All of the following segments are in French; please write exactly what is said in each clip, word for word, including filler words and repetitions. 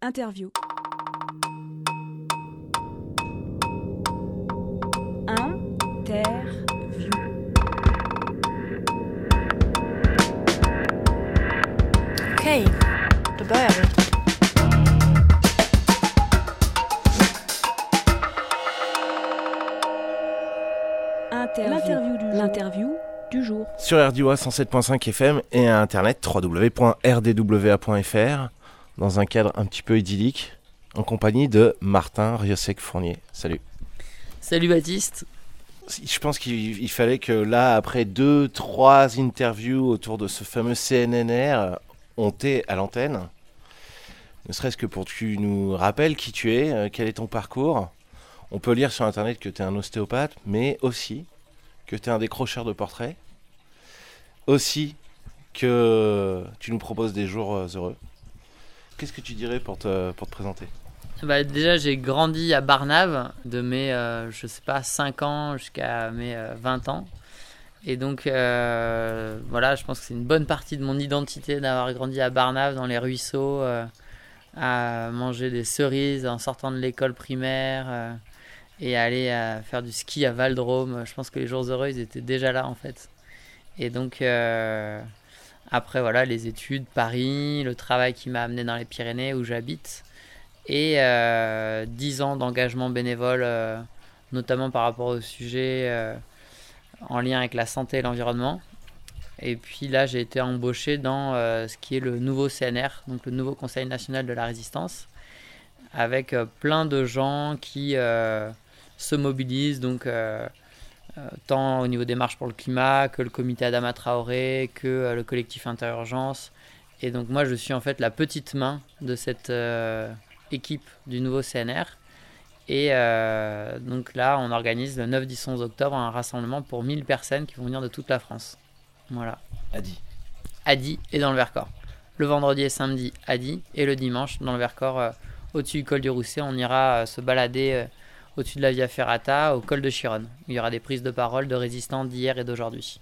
Interview. Interview. Okej, då börjar vi. Interview. L'interview du jour. L'interview du jour. Sur R D W A cent sept point cinq F M et à internet w w w point r d w a point f r dans un cadre un petit peu idyllique en compagnie de Martin Riosec-Fournier. Salut. Salut Baptiste. Je pense qu'il il fallait que là, après deux, trois interviews autour de ce fameux C N N R, on t'ait à l'antenne. Ne serait-ce que pour que tu nous rappelles qui tu es, euh, quel est ton parcours. On peut lire sur internet que tu es un ostéopathe, mais aussi que tu es un décrocheur de portraits. Aussi que tu nous proposes des jours euh, heureux. Qu'est-ce que tu dirais pour te, pour te présenter ? Bah, déjà, j'ai grandi à Barnave de mes, euh, je sais pas, cinq ans jusqu'à mes euh, vingt ans. Et donc, euh, voilà, je pense que c'est une bonne partie de mon identité d'avoir grandi à Barnave, dans les ruisseaux, euh, à manger des cerises en sortant de l'école primaire euh, et aller à faire du ski à Val-de-Rome. Je pense que les jours heureux, ils étaient déjà là, en fait. Et donc, euh, après, voilà, les études, Paris, le travail qui m'a amené dans les Pyrénées où j'habite. Et euh, dix ans d'engagement bénévole, euh, notamment par rapport au sujet euh, en lien avec la santé et l'environnement. Et puis là, j'ai été embauché dans euh, ce qui est le nouveau C N R, donc le nouveau Conseil national de la résistance, avec euh, plein de gens qui euh, se mobilisent, donc euh, euh, tant au niveau des marches pour le climat, que le comité Adama Traoré, que euh, le collectif Interurgence. Et donc moi, je suis en fait la petite main de cette... Euh, équipe du nouveau C N R et euh, donc là on organise le neuf, dix, onze octobre un rassemblement pour mille personnes qui vont venir de toute la France. Voilà. À Die. À Die et dans le Vercors. Le vendredi et samedi à Die et le dimanche dans le Vercors euh, au-dessus du col du Rousset. On ira euh, se balader euh, au-dessus de la Via Ferrata au col de Chironne. Il y aura des prises de parole de résistants d'hier et d'aujourd'hui.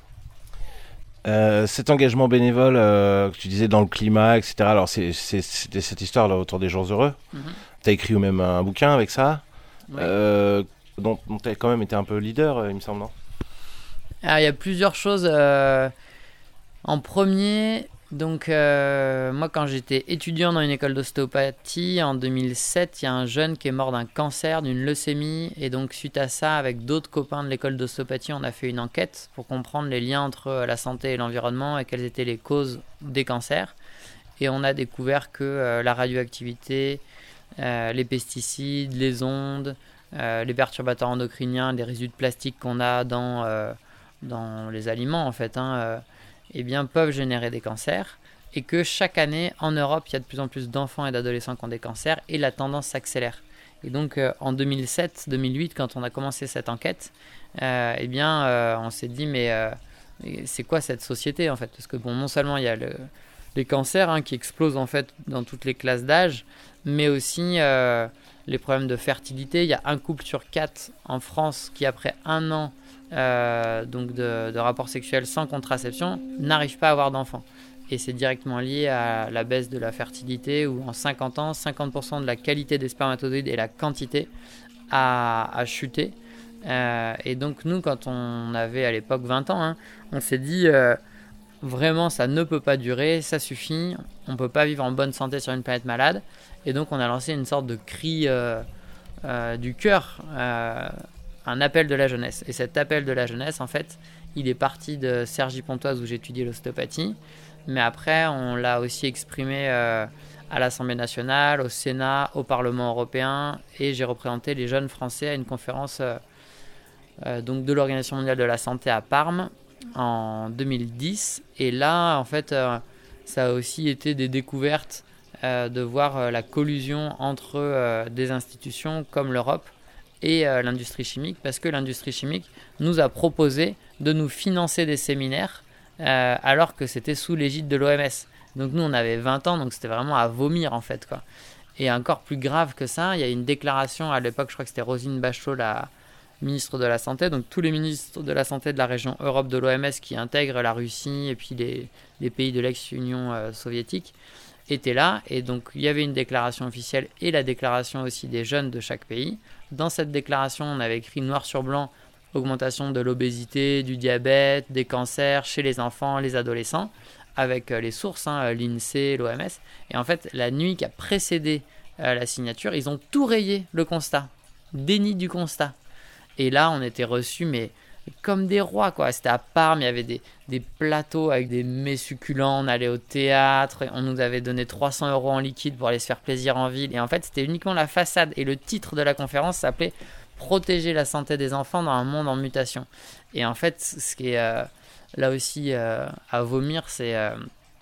Euh, cet engagement bénévole euh, que tu disais dans le climat, et cetera. Alors c'est, c'est, c'était cette histoire là autour des jours heureux. Mm-hmm. Tu as écrit ou même un bouquin avec ça, oui. euh, dont, dont tu as quand même été un peu leader, euh, il me semble, non ? Alors il y a plusieurs choses. Euh, en premier, donc euh, moi quand j'étais étudiant dans une école d'ostéopathie en deux mille sept, il y a un jeune qui est mort d'un cancer, d'une leucémie, et donc suite à ça, avec d'autres copains de l'école d'ostéopathie, on a fait une enquête pour comprendre les liens entre la santé et l'environnement et quelles étaient les causes des cancers. Et on a découvert que euh, la radioactivité, euh, les pesticides, les ondes, euh, les perturbateurs endocriniens, les résidus de plastique qu'on a dans, euh, dans les aliments en fait, hein, euh, eh bien, peuvent générer des cancers et que chaque année, en Europe, il y a de plus en plus d'enfants et d'adolescents qui ont des cancers et la tendance s'accélère. Et donc, euh, en deux mille sept deux mille huit, quand on a commencé cette enquête, euh, eh bien, euh, on s'est dit, mais euh, c'est quoi cette société, en fait ? Parce que, bon, non seulement il y a le, les cancers hein, qui explosent, en fait, dans toutes les classes d'âge, mais aussi euh, les problèmes de fertilité. Il y a un couple sur quatre en France qui, après un an, Euh, donc de, de rapports sexuels sans contraception, n'arrivent pas à avoir d'enfants. Et c'est directement lié à la baisse de la fertilité où en cinquante ans, cinquante pour cent de la qualité des spermatozoïdes et la quantité a, a chuté. Euh, et donc nous, quand on avait à l'époque vingt ans, hein, on s'est dit euh, vraiment ça ne peut pas durer, ça suffit, on ne peut pas vivre en bonne santé sur une planète malade. Et donc on a lancé une sorte de cri euh, euh, du cœur, euh, un appel de la jeunesse. Et cet appel de la jeunesse, en fait, il est parti de Cergy-Pontoise où j'ai étudié l'ostéopathie, mais après, on l'a aussi exprimé euh, à l'Assemblée nationale, au Sénat, au Parlement européen, et j'ai représenté les jeunes Français à une conférence euh, euh, donc de l'Organisation mondiale de la santé à Parme en deux mille dix. Et là, en fait, euh, ça a aussi été des découvertes euh, de voir euh, la collusion entre euh, des institutions comme l'Europe et euh, l'industrie chimique, parce que l'industrie chimique nous a proposé de nous financer des séminaires euh, alors que c'était sous l'égide de l'O M S. Donc nous, on avait vingt ans, donc c'était vraiment à vomir en fait, quoi. Et encore plus grave que ça, il y a une déclaration à l'époque, je crois que c'était Roselyne Bachelot, la ministre de la Santé, donc tous les ministres de la Santé de la région Europe de l'O M S qui intègrent la Russie et puis les, les pays de l'ex-Union euh, soviétique, étaient là. Et donc, il y avait une déclaration officielle et la déclaration aussi des jeunes de chaque pays. Dans cette déclaration, on avait écrit noir sur blanc augmentation de l'obésité, du diabète, des cancers chez les enfants, les adolescents, avec les sources, hein, l'INSEE, l'O M S. Et en fait, la nuit qui a précédé euh, la signature, ils ont tout rayé le constat. Déni du constat. Et là, on était reçus, mais comme des rois, quoi. C'était à Parme, il y avait des, des plateaux avec des mets succulents, on allait au théâtre, on nous avait donné trois cents euros en liquide pour aller se faire plaisir en ville. Et en fait, c'était uniquement la façade. Et le titre de la conférence s'appelait « Protéger la santé des enfants dans un monde en mutation ». Et en fait, ce qui est euh, là aussi euh, à vomir, c'est euh,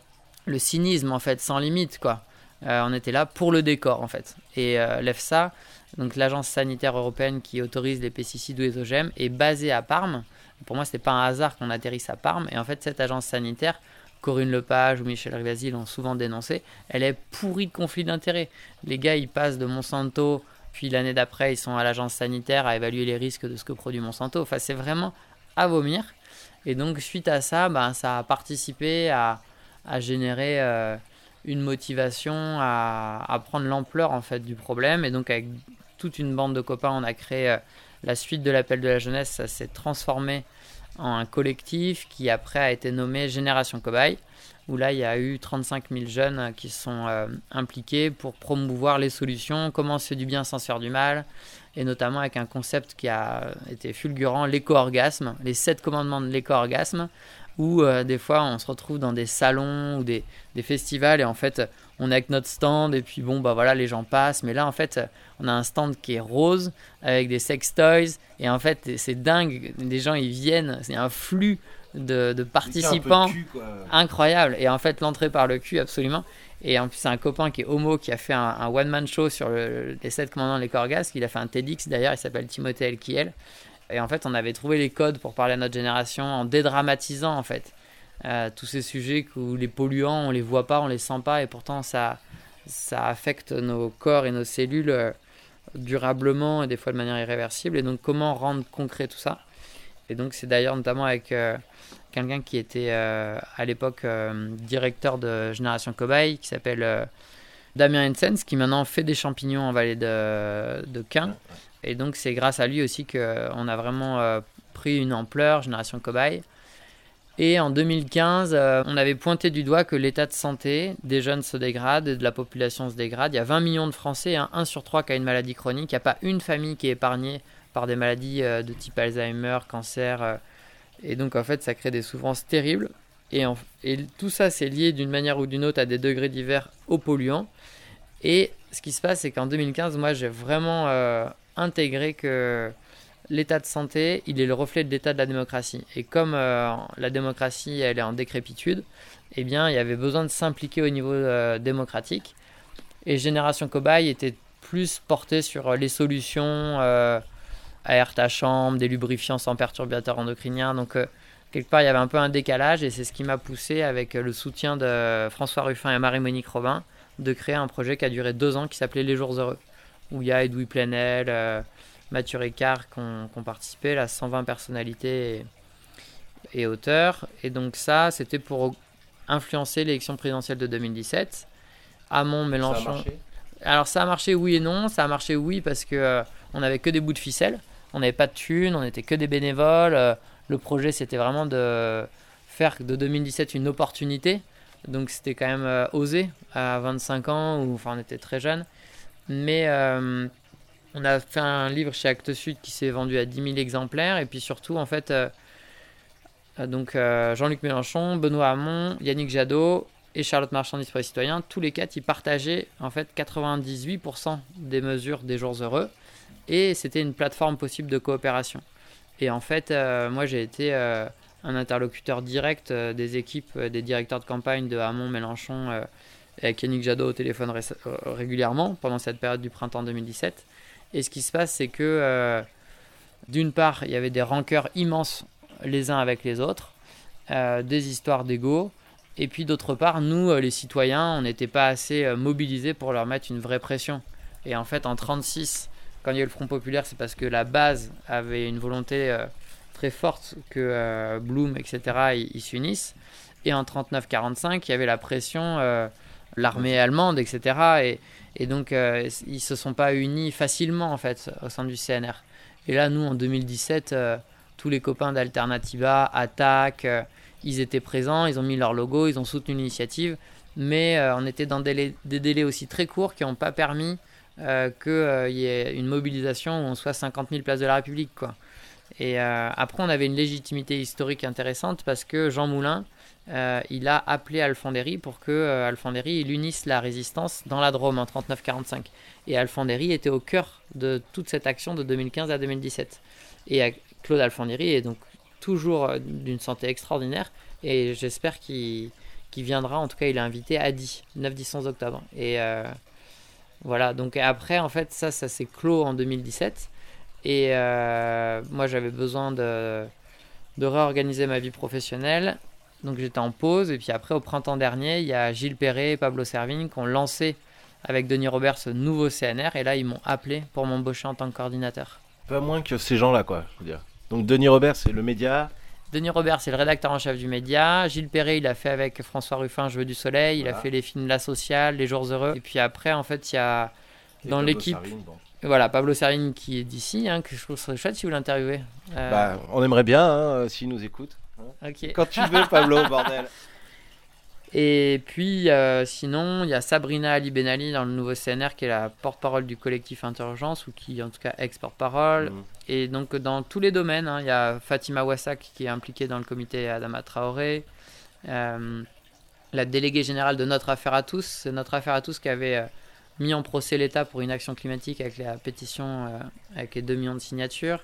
le cynisme, en fait, sans limite, quoi. Euh, on était là pour le décor, en fait. Et euh, l'EFSA, donc l'agence sanitaire européenne qui autorise les pesticides ou les O G M, est basée à Parme. Pour moi, ce n'était pas un hasard qu'on atterrisse à Parme. Et en fait, cette agence sanitaire, Corinne Lepage ou Michel Rivasi l'ont souvent dénoncé, elle est pourrie de conflits d'intérêts. Les gars, ils passent de Monsanto, puis l'année d'après, ils sont à l'agence sanitaire à évaluer les risques de ce que produit Monsanto. Enfin, c'est vraiment à vomir. Et donc, suite à ça, ben, ça a participé à, à générer euh, une motivation à, à prendre l'ampleur en fait, du problème. Et donc, avec toute une bande de copains, on a créé euh, la suite de l'appel de la jeunesse. Ça s'est transformé en un collectif qui après a été nommé Génération Cobaye, où là il y a eu trente-cinq mille jeunes qui sont euh, impliqués pour promouvoir les solutions, comment se fait du bien sans se faire du mal, et notamment avec un concept qui a été fulgurant, l'éco-orgasme, les sept commandements de l'éco-orgasme, où euh, des fois on se retrouve dans des salons ou des, des festivals et en fait on est avec notre stand et puis bon bah voilà les gens passent, mais là en fait on a un stand qui est rose avec des sex toys et en fait c'est dingue, les gens ils viennent, c'est un flux de, de participants un peu de cul, quoi. Incroyable, et en fait l'entrée par le cul absolument. Et en plus c'est un copain qui est homo qui a fait un, un one man show sur le, les sept commandements de l'éco-orgasme, il a fait un TEDx d'ailleurs, il s'appelle Timothée Elkiel. Et en fait, on avait trouvé les codes pour parler à notre génération en dédramatisant en fait euh, tous ces sujets où les polluants, on les voit pas, on les sent pas, et pourtant ça, ça affecte nos corps et nos cellules euh, durablement et des fois de manière irréversible. Et donc, comment rendre concret tout ça? Et donc, c'est d'ailleurs notamment avec euh, quelqu'un qui était euh, à l'époque euh, directeur de Génération Cobaye, qui s'appelle euh, Damien Hensens, qui maintenant fait des champignons en vallée de, de Quin. Et donc, c'est grâce à lui aussi qu'on a vraiment euh, pris une ampleur, Génération Cobaye. Et en deux mille quinze, euh, on avait pointé du doigt que l'état de santé des jeunes se dégrade et de la population se dégrade. Il y a vingt millions de Français, hein, un sur trois qui a une maladie chronique. Il n'y a pas une famille qui est épargnée par des maladies euh, de type Alzheimer, cancer. Euh, et donc, en fait, ça crée des souffrances terribles. Et, en, et tout ça, c'est lié d'une manière ou d'une autre à des degrés divers aux polluants. Et ce qui se passe, c'est qu'en deux mille quinze, moi, j'ai vraiment... Euh, intégrer que l'état de santé, il est le reflet de l'état de la démocratie. Et comme euh, la démocratie, elle est en décrépitude, eh bien, il y avait besoin de s'impliquer au niveau euh, démocratique. Et Génération Cobaye était plus portée sur les solutions, euh, aère ta chambre, des lubrifiants sans perturbateurs endocriniens. Donc, euh, quelque part, il y avait un peu un décalage, et c'est ce qui m'a poussé, avec le soutien de François Ruffin et Marie-Monique Robin, de créer un projet qui a duré deux ans, qui s'appelait Les Jours Heureux, où il y a Edoui Plenel, euh, Mathieu Ricard qui ont, qui ont participé, là, cent vingt personnalités et, et auteurs. Et donc ça, c'était pour influencer l'élection présidentielle de deux mille dix-sept. Hamon, Mélenchon... Ça a marché ? Alors ça a marché oui et non. Ça a marché oui parce qu'on euh, n'avait que des bouts de ficelle. On n'avait pas de thunes, on n'était que des bénévoles. Euh, le projet, c'était vraiment de faire de deux mille dix-sept une opportunité. Donc c'était quand même euh, osé à vingt-cinq ans, où enfin, on était très jeunes. Mais euh, on a fait un livre chez Actes Sud qui s'est vendu à dix mille exemplaires. Et puis surtout, en fait, euh, donc, euh, Jean-Luc Mélenchon, Benoît Hamon, Yannick Jadot et Charlotte Marchand pour les citoyens, tous les quatre, ils partageaient en fait quatre-vingt-dix-huit pour cent des mesures des Jours Heureux. Et c'était une plateforme possible de coopération. Et en fait, euh, moi, j'ai été euh, un interlocuteur direct euh, des équipes, euh, des directeurs de campagne de Hamon, Mélenchon, euh, avec Yannick Jadot au téléphone ré- régulièrement pendant cette période du printemps deux mille dix-sept. Et ce qui se passe, c'est que euh, d'une part, il y avait des rancœurs immenses les uns avec les autres, euh, des histoires d'ego, et puis d'autre part, nous, les citoyens, on n'était pas assez euh, mobilisés pour leur mettre une vraie pression. Et en fait, en trente-six, quand il y a eu le Front Populaire, c'est parce que la base avait une volonté euh, très forte que euh, Blum, et cetera, ils, ils s'unissent. Et en trente-neuf quarante-cinq, il y avait la pression... Euh, l'armée allemande, et cetera. Et, et donc, euh, ils ne se sont pas unis facilement, en fait, au sein du C N R. Et là, nous, en deux mille dix-sept, euh, tous les copains d'Alternativa, Attaque, euh, ils étaient présents, ils ont mis leur logo, ils ont soutenu l'initiative, mais euh, on était dans des délais, des délais aussi très courts qui n'ont pas permis euh, qu'il euh, y ait une mobilisation où on soit cinquante mille places de la République, quoi. Et euh, après, on avait une légitimité historique intéressante parce que Jean Moulin, euh, il a appelé Alfandéry pour que euh, Alfandéry il unisse la résistance dans la Drôme en trente-neuf quarante-cinq. Et Alfandéry était au cœur de toute cette action de deux mille quinze à deux mille dix-sept. Et euh, Claude Alfandéry est donc toujours euh, d'une santé extraordinaire et j'espère qu'il, qu'il viendra. En tout cas, il est invité à Die, neuf, dix, onze octobre. Et euh, voilà, donc après, en fait, ça, ça s'est clos en deux mille dix-sept. Et euh, moi, j'avais besoin de, de réorganiser ma vie professionnelle. Donc, j'étais en pause. Et puis après, au printemps dernier, il y a Gilles Perret et Pablo Servigne qui ont lancé avec Denis Robert ce nouveau C N R. Et là, ils m'ont appelé pour m'embaucher en tant que coordinateur. Pas moins que ces gens-là, quoi, je veux dire. Donc, Denis Robert, c'est le média. Denis Robert, c'est le rédacteur en chef du média. Gilles Perret, il a fait avec François Ruffin Je veux du soleil. Voilà. Il a fait les films La Sociale, Les Jours heureux. Et puis après, en fait, il y a et dans Pablo l'équipe... Servigne, bon. Voilà, Pablo Servigne qui est d'ici, hein, que je trouve ça chouette si vous l'interviewez. Euh... Bah, on aimerait bien, hein, s'il nous écoute. Hein. Okay. Quand tu veux, Pablo, bordel. Et puis, euh, sinon, il y a Sabrina Ali Benali dans le nouveau C N R qui est la porte-parole du collectif Interurgence, ou qui, en tout cas, ex-porte-parole. Mmh. Et donc, dans tous les domaines, hein, il y a Fatima Wassak qui est impliquée dans le comité Adama Traoré. Euh, la déléguée générale de Notre Affaire à tous, c'est Notre Affaire à tous qui avait... Euh, mis en procès l'État pour une action climatique avec la pétition euh, avec les deux millions de signatures.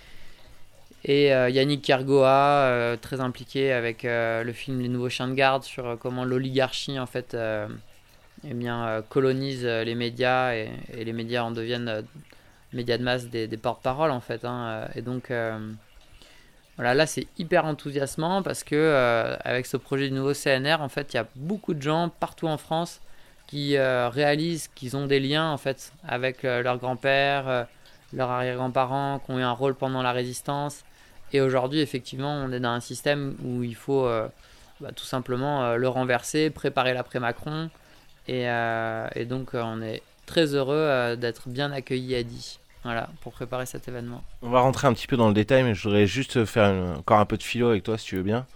Et euh, Yannick Kergoa, euh, très impliqué avec euh, le film Les Nouveaux Chiens de Garde sur euh, comment l'oligarchie en fait euh, eh bien, euh, colonise euh, les médias et, et les médias en deviennent euh, médias de masse des, des porte-paroles en fait. Hein, et donc euh, voilà, là c'est hyper enthousiasmant parce que euh, avec ce projet du nouveau C N R, en fait, il y a beaucoup de gens partout en France qui euh, réalisent qu'ils ont des liens en fait avec euh, leur grand-père, euh, leurs arrière-grands-parents, qui ont eu un rôle pendant la résistance. Et aujourd'hui, effectivement, on est dans un système où il faut euh, bah, tout simplement euh, le renverser, préparer l'après-Macron. Et, euh, et donc, euh, on est très heureux euh, d'être bien accueillis à Die. Voilà, pour préparer cet événement. On va rentrer un petit peu dans le détail, mais je voudrais juste faire une, encore un peu de philo avec toi, si tu veux bien.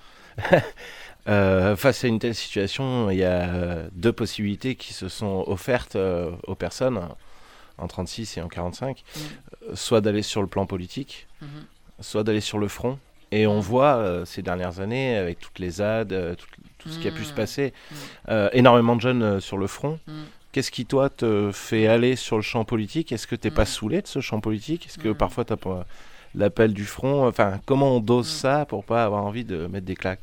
Euh, face à une telle situation, il y a deux possibilités qui se sont offertes euh, aux personnes en trente-six et en quarante-cinq. Mmh. Euh, soit d'aller sur le plan politique, mmh. soit d'aller sur le front. Et on voit euh, ces dernières années, avec toutes les Z A D, euh, tout, tout ce mmh. qui a pu se passer, mmh. euh, énormément de jeunes euh, sur le front. Mmh. Qu'est-ce qui, toi, te fait aller sur le champ politique ? Est-ce que tu n'es mmh. pas saoulé de ce champ politique ? Est-ce que mmh. parfois tu as pas l'appel du front ? Enfin, comment on dose mmh. ça pour pas avoir envie de mettre des claques ?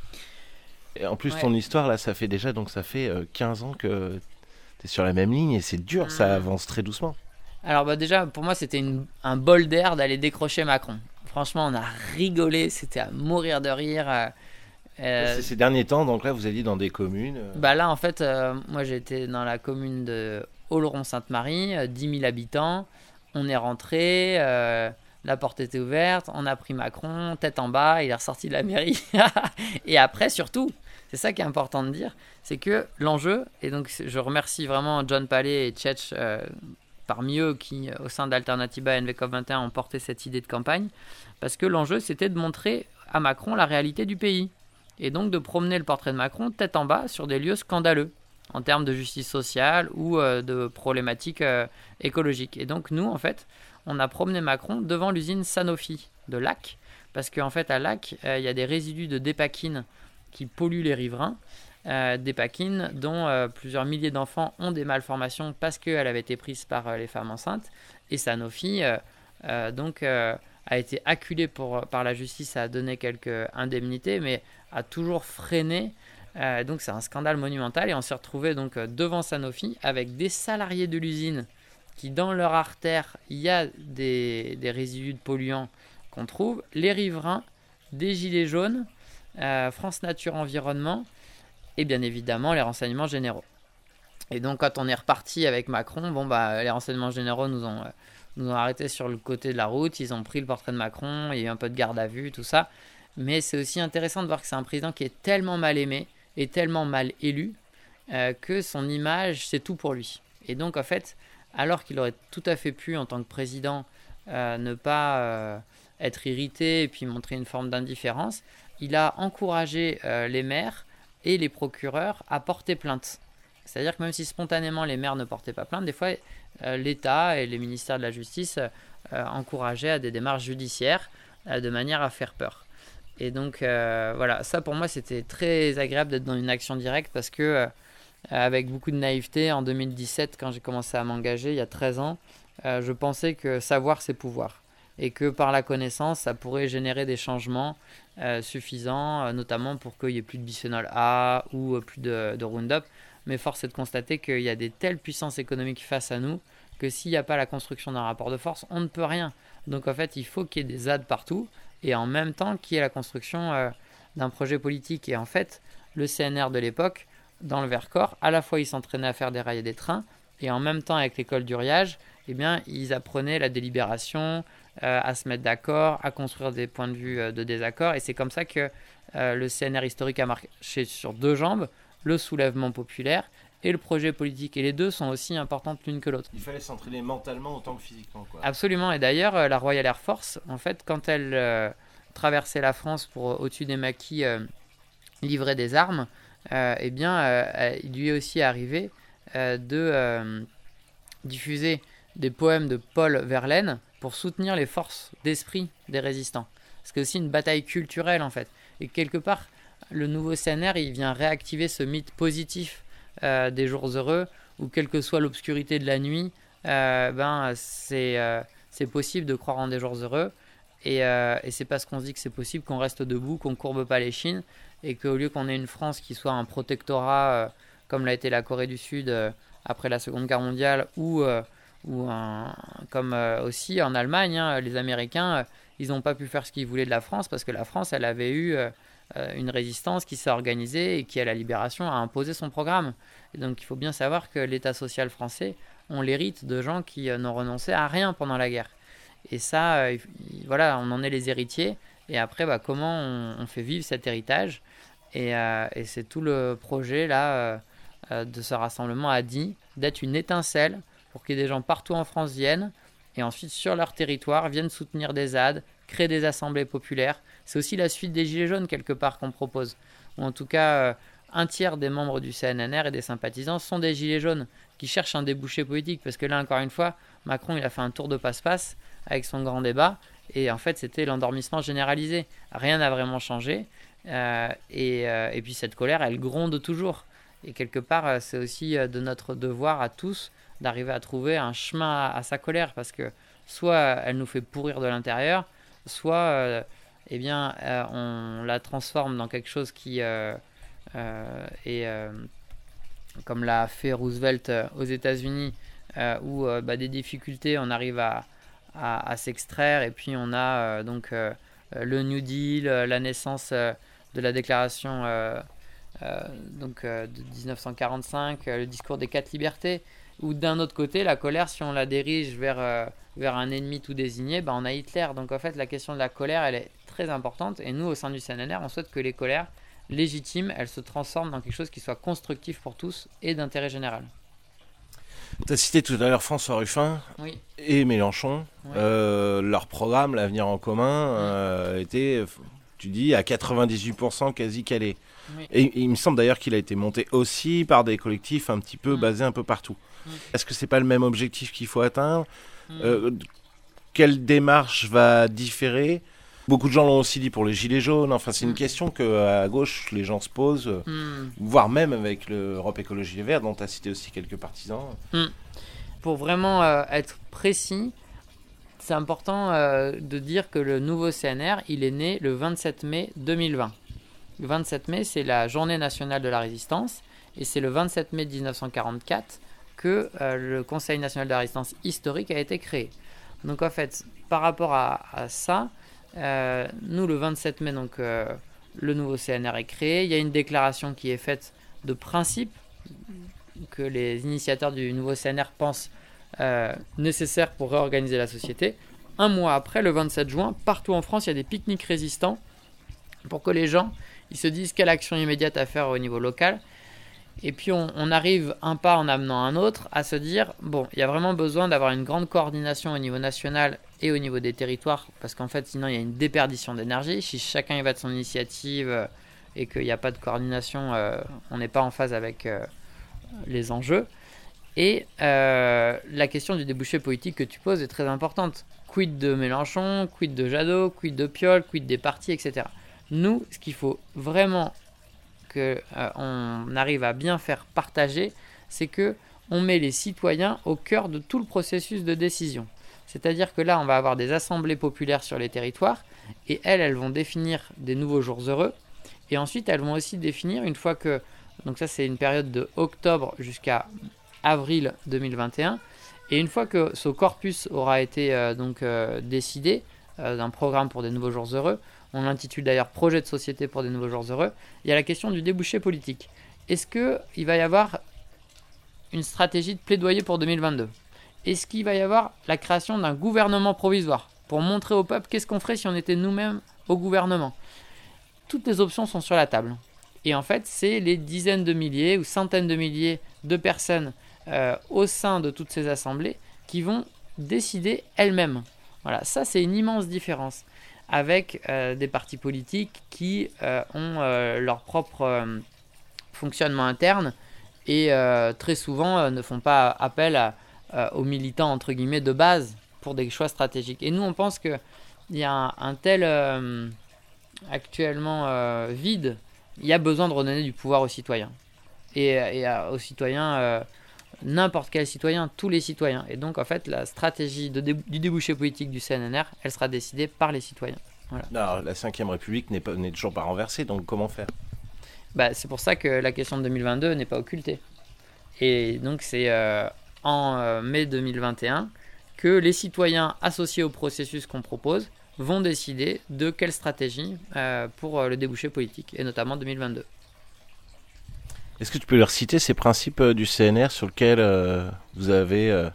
Et en plus, ouais. ton histoire, là, ça fait déjà, donc ça fait euh, quinze ans que tu es sur la même ligne et c'est dur, mmh. ça avance très doucement. Alors, bah, déjà, pour moi, c'était une, un bol d'air d'aller décrocher Macron. Franchement, on a rigolé, c'était à mourir de rire. Euh, c'est ces derniers temps, donc là, vous alliez dans des communes. Euh... Bah là, en fait, euh, moi, j'étais dans la commune de Oloron-Sainte-Marie, euh, dix mille habitants. On est rentré. Euh, La porte était ouverte, on a pris Macron, tête en bas, il est ressorti de la mairie. Et après, surtout, c'est ça qui est important de dire, c'est que l'enjeu, et donc je remercie vraiment John Palais et Tchetch, euh, parmi eux, qui au sein d'Alternativa et N V COP vingt et un ont porté cette idée de campagne, parce que l'enjeu, c'était de montrer à Macron la réalité du pays. Et donc de promener le portrait de Macron tête en bas sur des lieux scandaleux, en termes de justice sociale ou euh, de problématiques euh, écologiques. Et donc nous, en fait, on a promené Macron devant l'usine Sanofi de Lac, parce qu'en fait, à Lac, il euh, y a des résidus de dépakine qui polluent les riverains, euh, dépakine dont euh, plusieurs milliers d'enfants ont des malformations parce qu'elle avait été prise par euh, les femmes enceintes. Et Sanofi euh, euh, donc, euh, a été acculé pour, par la justice à donner quelques indemnités, mais a toujours freiné. Euh, donc c'est un scandale monumental et on s'est retrouvé donc devant Sanofi avec des salariés de l'usine qui dans leur artère il y a des, des résidus de polluants qu'on trouve, les riverains, des gilets jaunes, euh, France Nature Environnement et bien évidemment les renseignements généraux. Et donc quand on est reparti avec Macron, bon bah les renseignements généraux nous ont, euh, nous ont arrêtés sur le côté de la route, ils ont pris le portrait de Macron, il y a eu un peu de garde à vue, tout ça. Mais c'est aussi intéressant de voir que c'est un président qui est tellement mal aimé et tellement mal élu euh, que son image, c'est tout pour lui. Et donc, en fait, alors qu'il aurait tout à fait pu, en tant que président, euh, ne pas euh, être irrité et puis montrer une forme d'indifférence, il a encouragé euh, les maires et les procureurs à porter plainte. C'est-à-dire que même si spontanément les maires ne portaient pas plainte, des fois euh, l'État et les ministères de la Justice euh, encourageaient à des démarches judiciaires euh, de manière à faire peur. Et donc euh, voilà, ça pour moi c'était très agréable d'être dans une action directe parce que euh, avec beaucoup de naïveté, en deux mille dix-sept, quand j'ai commencé à m'engager, il y a treize ans, euh, je pensais que savoir c'est pouvoir. Et que par la connaissance, ça pourrait générer des changements euh, suffisants, euh, notamment pour qu'il n'y ait plus de bisphénol A ou euh, plus de, de Roundup. Mais force est de constater qu'il y a des telles puissances économiques face à nous que s'il n'y a pas la construction d'un rapport de force, on ne peut rien. Donc en fait, il faut qu'il y ait des Z A D partout et en même temps qu'il y ait la construction euh, d'un projet politique. Et en fait, le C N R de l'époque, dans le Vercors, à la fois ils s'entraînaient à faire des rails et des trains et en même temps avec l'école d'Uriage, eh bien, ils apprenaient la délibération, euh, à se mettre d'accord, à construire des points de vue euh, de désaccord. Et c'est comme ça que euh, le C N R historique a marché sur deux jambes, le soulèvement populaire et le projet politique. Et les deux sont aussi importantes l'une que l'autre. Il fallait s'entraîner mentalement autant que physiquement, quoi. Absolument. Et d'ailleurs, euh, la Royal Air Force, en fait, quand elle euh, traversait la France pour, euh, au-dessus des maquis, euh, livrer des armes, euh, eh bien, euh, il lui est aussi arrivé euh, de euh, diffuser des poèmes de Paul Verlaine pour soutenir les forces d'esprit des résistants. C'est aussi une bataille culturelle, en fait. Et quelque part, le nouveau C N R, il vient réactiver ce mythe positif euh, des jours heureux, où quelle que soit l'obscurité de la nuit, euh, ben, c'est, euh, c'est possible de croire en des jours heureux. Et, euh, et c'est parce qu'on se dit que c'est possible qu'on reste debout, qu'on ne courbe pas les chines, et qu'au lieu qu'on ait une France qui soit un protectorat, euh, comme l'a été la Corée du Sud euh, après la Seconde Guerre mondiale, ou, euh, ou un, comme euh, aussi en Allemagne, hein, les Américains, euh, ils n'ont pas pu faire ce qu'ils voulaient de la France, parce que la France, elle avait eu... Euh, une résistance qui s'est organisée et qui, à la Libération, a imposé son programme. Et donc, il faut bien savoir que l'État social français, on l'hérite de gens qui euh, n'ont renoncé à rien pendant la guerre. Et ça, euh, voilà, on en est les héritiers. Et après, bah, comment on, on fait vivre cet héritage et, euh, et c'est tout le projet là euh, euh, de ce rassemblement a dit d'être une étincelle pour qu'il y ait des gens partout en France viennent et ensuite, sur leur territoire, viennent soutenir des Z A D, créer des assemblées populaires. C'est aussi la suite des Gilets jaunes, quelque part, qu'on propose. Ou en tout cas, euh, un tiers des membres du C N N R et des sympathisants sont des Gilets jaunes qui cherchent un débouché politique. Parce que là, encore une fois, Macron, il a fait un tour de passe-passe avec son grand débat. Et en fait, c'était l'endormissement généralisé. Rien n'a vraiment changé. Euh, et, euh, et puis, cette colère, elle gronde toujours. Et quelque part, c'est aussi de notre devoir à tous d'arriver à trouver un chemin à, à sa colère. Parce que soit elle nous fait pourrir de l'intérieur, soit euh, eh bien, euh, on la transforme dans quelque chose qui euh, euh, est, euh, comme l'a fait Roosevelt euh, aux États-Unis, euh, où euh, bah, des difficultés, on arrive à, à, à s'extraire, et puis on a euh, donc euh, le New Deal, la naissance euh, de la déclaration euh, euh, donc, euh, de dix-neuf cent quarante-cinq, euh, le discours des quatre libertés, ou d'un autre côté, la colère, si on la dirige vers, euh, vers un ennemi tout désigné, bah, on a Hitler. Donc en fait, la question de la colère, elle est très importante. Et nous, au sein du C N N R, on souhaite que les colères légitimes, elles se transforment dans quelque chose qui soit constructif pour tous et d'intérêt général. Tu as cité tout à l'heure François Ruffin oui. et Mélenchon. Oui. Euh, leur programme, l'Avenir en commun, oui. euh, était, tu dis, à quatre-vingt-dix-huit pour cent quasi calé. Oui. Et, et il me semble d'ailleurs qu'il a été monté aussi par des collectifs un petit peu mmh. basés un peu partout. Mmh. Est-ce que c'est pas le même objectif qu'il faut atteindre ? mmh. euh, Quelle démarche va différer ? Beaucoup de gens l'ont aussi dit pour les Gilets jaunes. Enfin, c'est mmh. une question qu'à gauche, les gens se posent, mmh. voire même avec l'Europe Écologie Les Verts, dont tu as cité aussi quelques partisans. Mmh. Pour vraiment euh, être précis, c'est important euh, de dire que le nouveau C N R, il est né le vingt-sept mai deux mille vingt. Le vingt-sept mai, c'est la journée nationale de la résistance, et c'est le vingt-sept mai dix-neuf cent quarante-quatre que euh, le Conseil national de la résistance historique a été créé. Donc en fait, par rapport à, à ça, euh, nous le vingt-sept mai, donc, euh, le nouveau C N R est créé, il y a une déclaration qui est faite de principe que les initiateurs du nouveau C N R pensent euh, nécessaire pour réorganiser la société. Un mois après, le vingt-sept juin, partout en France, il y a des pique-niques résistants pour que les gens ils se disent quelle action immédiate à faire au niveau local. Et puis on, on arrive un pas en amenant un autre à se dire, bon, il y a vraiment besoin d'avoir une grande coordination au niveau national et au niveau des territoires, parce qu'en fait sinon il y a une déperdition d'énergie. Si chacun y va de son initiative euh, et qu'il n'y a pas de coordination, euh, on n'est pas en phase avec euh, les enjeux. Et euh, la question du débouché politique que tu poses est très importante. Quid de Mélenchon, quid de Jadot, quid de Piolle, quid des partis, et cetera. Nous, ce qu'il faut vraiment qu'on euh, arrive à bien faire partager, c'est qu'on met les citoyens au cœur de tout le processus de décision. C'est-à-dire que là, on va avoir des assemblées populaires sur les territoires, et elles, elles vont définir des nouveaux jours heureux, et ensuite, elles vont aussi définir, une fois que... Donc ça, c'est une période de octobre jusqu'à avril deux mille vingt et un, et une fois que ce corpus aura été euh, donc, euh, décidé, euh, d'un programme pour des nouveaux jours heureux, on l'intitule d'ailleurs projet de société pour des nouveaux jours heureux, il y a la question du débouché politique. Est-ce qu'il va y avoir une stratégie de plaidoyer pour deux mille vingt-deux? Est-ce qu'il va y avoir la création d'un gouvernement provisoire pour montrer au peuple qu'est-ce qu'on ferait si on était nous-mêmes au gouvernement? Toutes les options sont sur la table. Et en fait, c'est les dizaines de milliers ou centaines de milliers de personnes euh, au sein de toutes ces assemblées qui vont décider elles-mêmes. Voilà, ça c'est une immense différence avec euh, des partis politiques qui euh, ont euh, leur propre euh, fonctionnement interne et euh, très souvent euh, ne font pas appel à, euh, aux militants entre guillemets de base pour des choix stratégiques. Et nous on pense qu'il y a un, un tel euh, actuellement euh, vide, il y a besoin de redonner du pouvoir aux citoyens. Et, et à, aux citoyens, euh, n'importe quel citoyen, tous les citoyens. Et donc, en fait, la stratégie de dé- du débouché politique du C N N R, elle sera décidée par les citoyens. Voilà. Alors, la cinquième République n'est, pas, n'est toujours pas renversée, donc comment faire? Bah, c'est pour ça que la question de deux mille vingt-deux n'est pas occultée. Et donc, c'est euh, en euh, mai deux mille vingt et un que les citoyens associés au processus qu'on propose vont décider de quelle stratégie euh, pour euh, le débouché politique, et notamment deux mille vingt-deux. Est-ce que tu peux leur citer ces principes euh, du C N R sur lesquels euh, vous avez euh,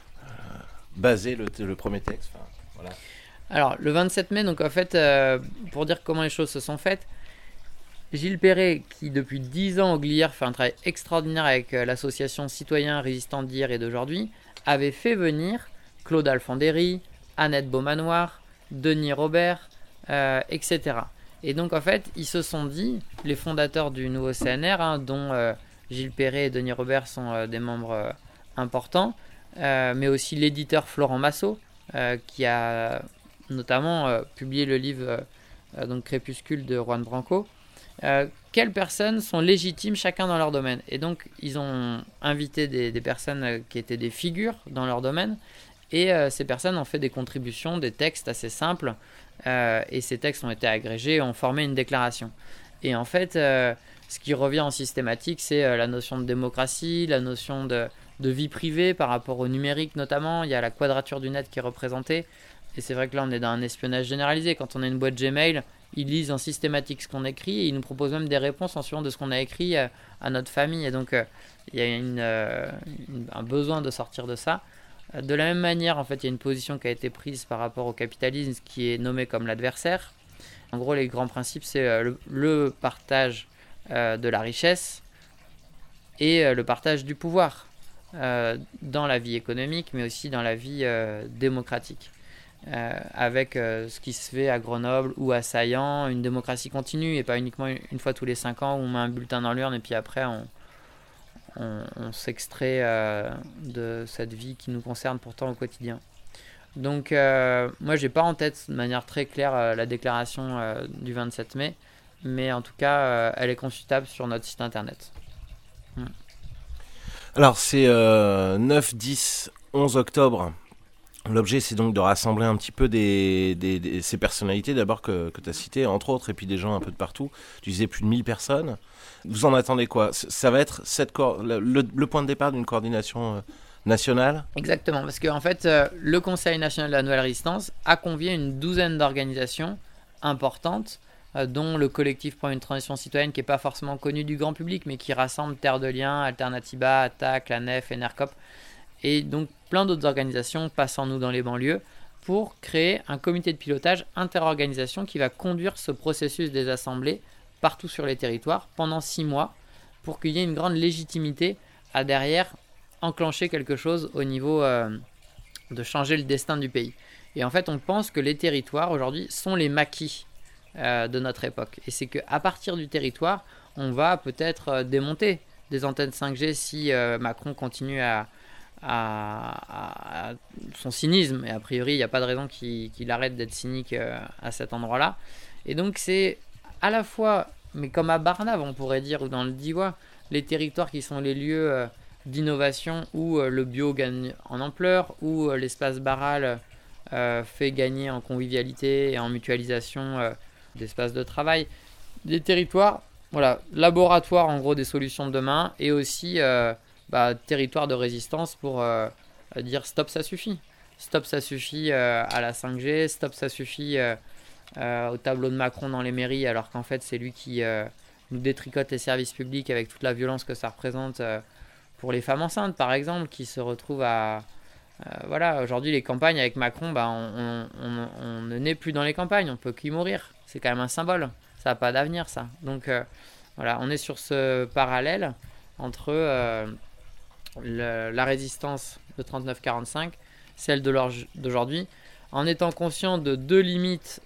basé le, le premier texte? Enfin, voilà. Alors, le vingt-sept mai, donc en fait, euh, pour dire comment les choses se sont faites, Gilles Perret, qui depuis dix ans au G L I R fait un travail extraordinaire avec euh, l'association Citoyens Résistants d'hier et d'aujourd'hui, avait fait venir Claude Alfandéry, Annette Beaumanoir, Denis Robert, euh, et cetera. Et donc en fait, ils se sont dit, les fondateurs du nouveau C N R, hein, dont euh, Gilles Perret et Denis Robert sont euh, des membres euh, importants, euh, mais aussi l'éditeur Florent Massot, euh, qui a notamment euh, publié le livre euh, donc Crépuscule de Juan Branco. Euh, quelles personnes sont légitimes chacun dans leur domaine? Et donc ils ont invité des, des personnes euh, qui étaient des figures dans leur domaine, et euh, ces personnes ont fait des contributions, des textes assez simples, euh, et ces textes ont été agrégés et ont formé une déclaration. Et en fait, euh, ce qui revient en systématique, c'est euh, la notion de démocratie, la notion de, de vie privée par rapport au numérique notamment. Il y a la quadrature du net qui est représentée, et c'est vrai que là on est dans un espionnage généralisé. Quand on a une boîte Gmail, ils lisent en systématique ce qu'on écrit, et ils nous proposent même des réponses en suivant de ce qu'on a écrit à, à notre famille. Et donc euh, il y a une, euh, une, un besoin de sortir de ça. De la même manière, en fait, il y a une position qui a été prise par rapport au capitalisme qui est nommée comme l'adversaire. En gros, les grands principes, c'est euh, le, le partage euh, de la richesse et euh, le partage du pouvoir euh, dans la vie économique, mais aussi dans la vie euh, démocratique. Euh, avec euh, ce qui se fait à Grenoble ou à Saillant, une démocratie continue et pas uniquement une, une fois tous les cinq ans où on met un bulletin dans l'urne et puis après on... On, on s'extrait euh, de cette vie qui nous concerne pourtant au quotidien. Donc euh, moi j'ai pas en tête de manière très claire euh, la déclaration euh, du vingt-sept mai, mais en tout cas euh, elle est consultable sur notre site internet. Hmm. Alors c'est euh, neuf, dix, onze octobre. L'objet c'est donc de rassembler un petit peu des, des, des, ces personnalités d'abord que, que tu as citées, entre autres, et puis des gens un peu de partout. Tu disais plus de mille personnes. Vous en attendez quoi? Ça va être cette co- le, le point de départ d'une coordination euh, nationale? Exactement, parce qu'en fait, euh, le Conseil national de la Nouvelle Résistance a convié une douzaine d'organisations importantes, euh, dont le collectif pour une transition citoyenne, qui n'est pas forcément connu du grand public, mais qui rassemble Terre de Liens, Alternativa, Attac, la Nef, Enercop, et donc plein d'autres organisations passant nous dans les banlieues, pour créer un comité de pilotage interorganisation qui va conduire ce processus des assemblées partout sur les territoires pendant six mois pour qu'il y ait une grande légitimité à derrière enclencher quelque chose au niveau euh, de changer le destin du pays. Et en fait, on pense que les territoires aujourd'hui sont les maquis euh, de notre époque. Et c'est qu'à partir du territoire, on va peut-être euh, démonter des antennes cinq G si euh, Macron continue à, à, à, à son cynisme. Et a priori, il n'y a pas de raison qu'il, qu'il arrête d'être cynique euh, à cet endroit-là. Et donc, c'est à la fois, mais comme à Barnave, on pourrait dire, ou dans le Diois, les territoires qui sont les lieux euh, d'innovation où euh, le bio gagne en ampleur, où euh, l'espace Barral euh, fait gagner en convivialité et en mutualisation euh, d'espaces de travail. Des territoires, voilà, laboratoires en gros des solutions de demain, et aussi euh, bah, territoires de résistance pour euh, dire stop, ça suffit. Stop, ça suffit euh, à la cinq G, stop, ça suffit euh, euh, au tableau de Macron dans les mairies, alors qu'en fait c'est lui qui euh, nous détricote les services publics avec toute la violence que ça représente euh, pour les femmes enceintes par exemple, qui se retrouvent à... Euh, voilà, aujourd'hui les campagnes avec Macron, bah, on, on, on, on ne naît plus dans les campagnes, on peut qu'y mourir. C'est quand même un symbole, ça n'a pas d'avenir ça. Donc euh, voilà, on est sur ce parallèle entre euh, le, la résistance de trente-neuf quarante-cinq, celle de d'aujourd'hui, en étant conscient de deux limites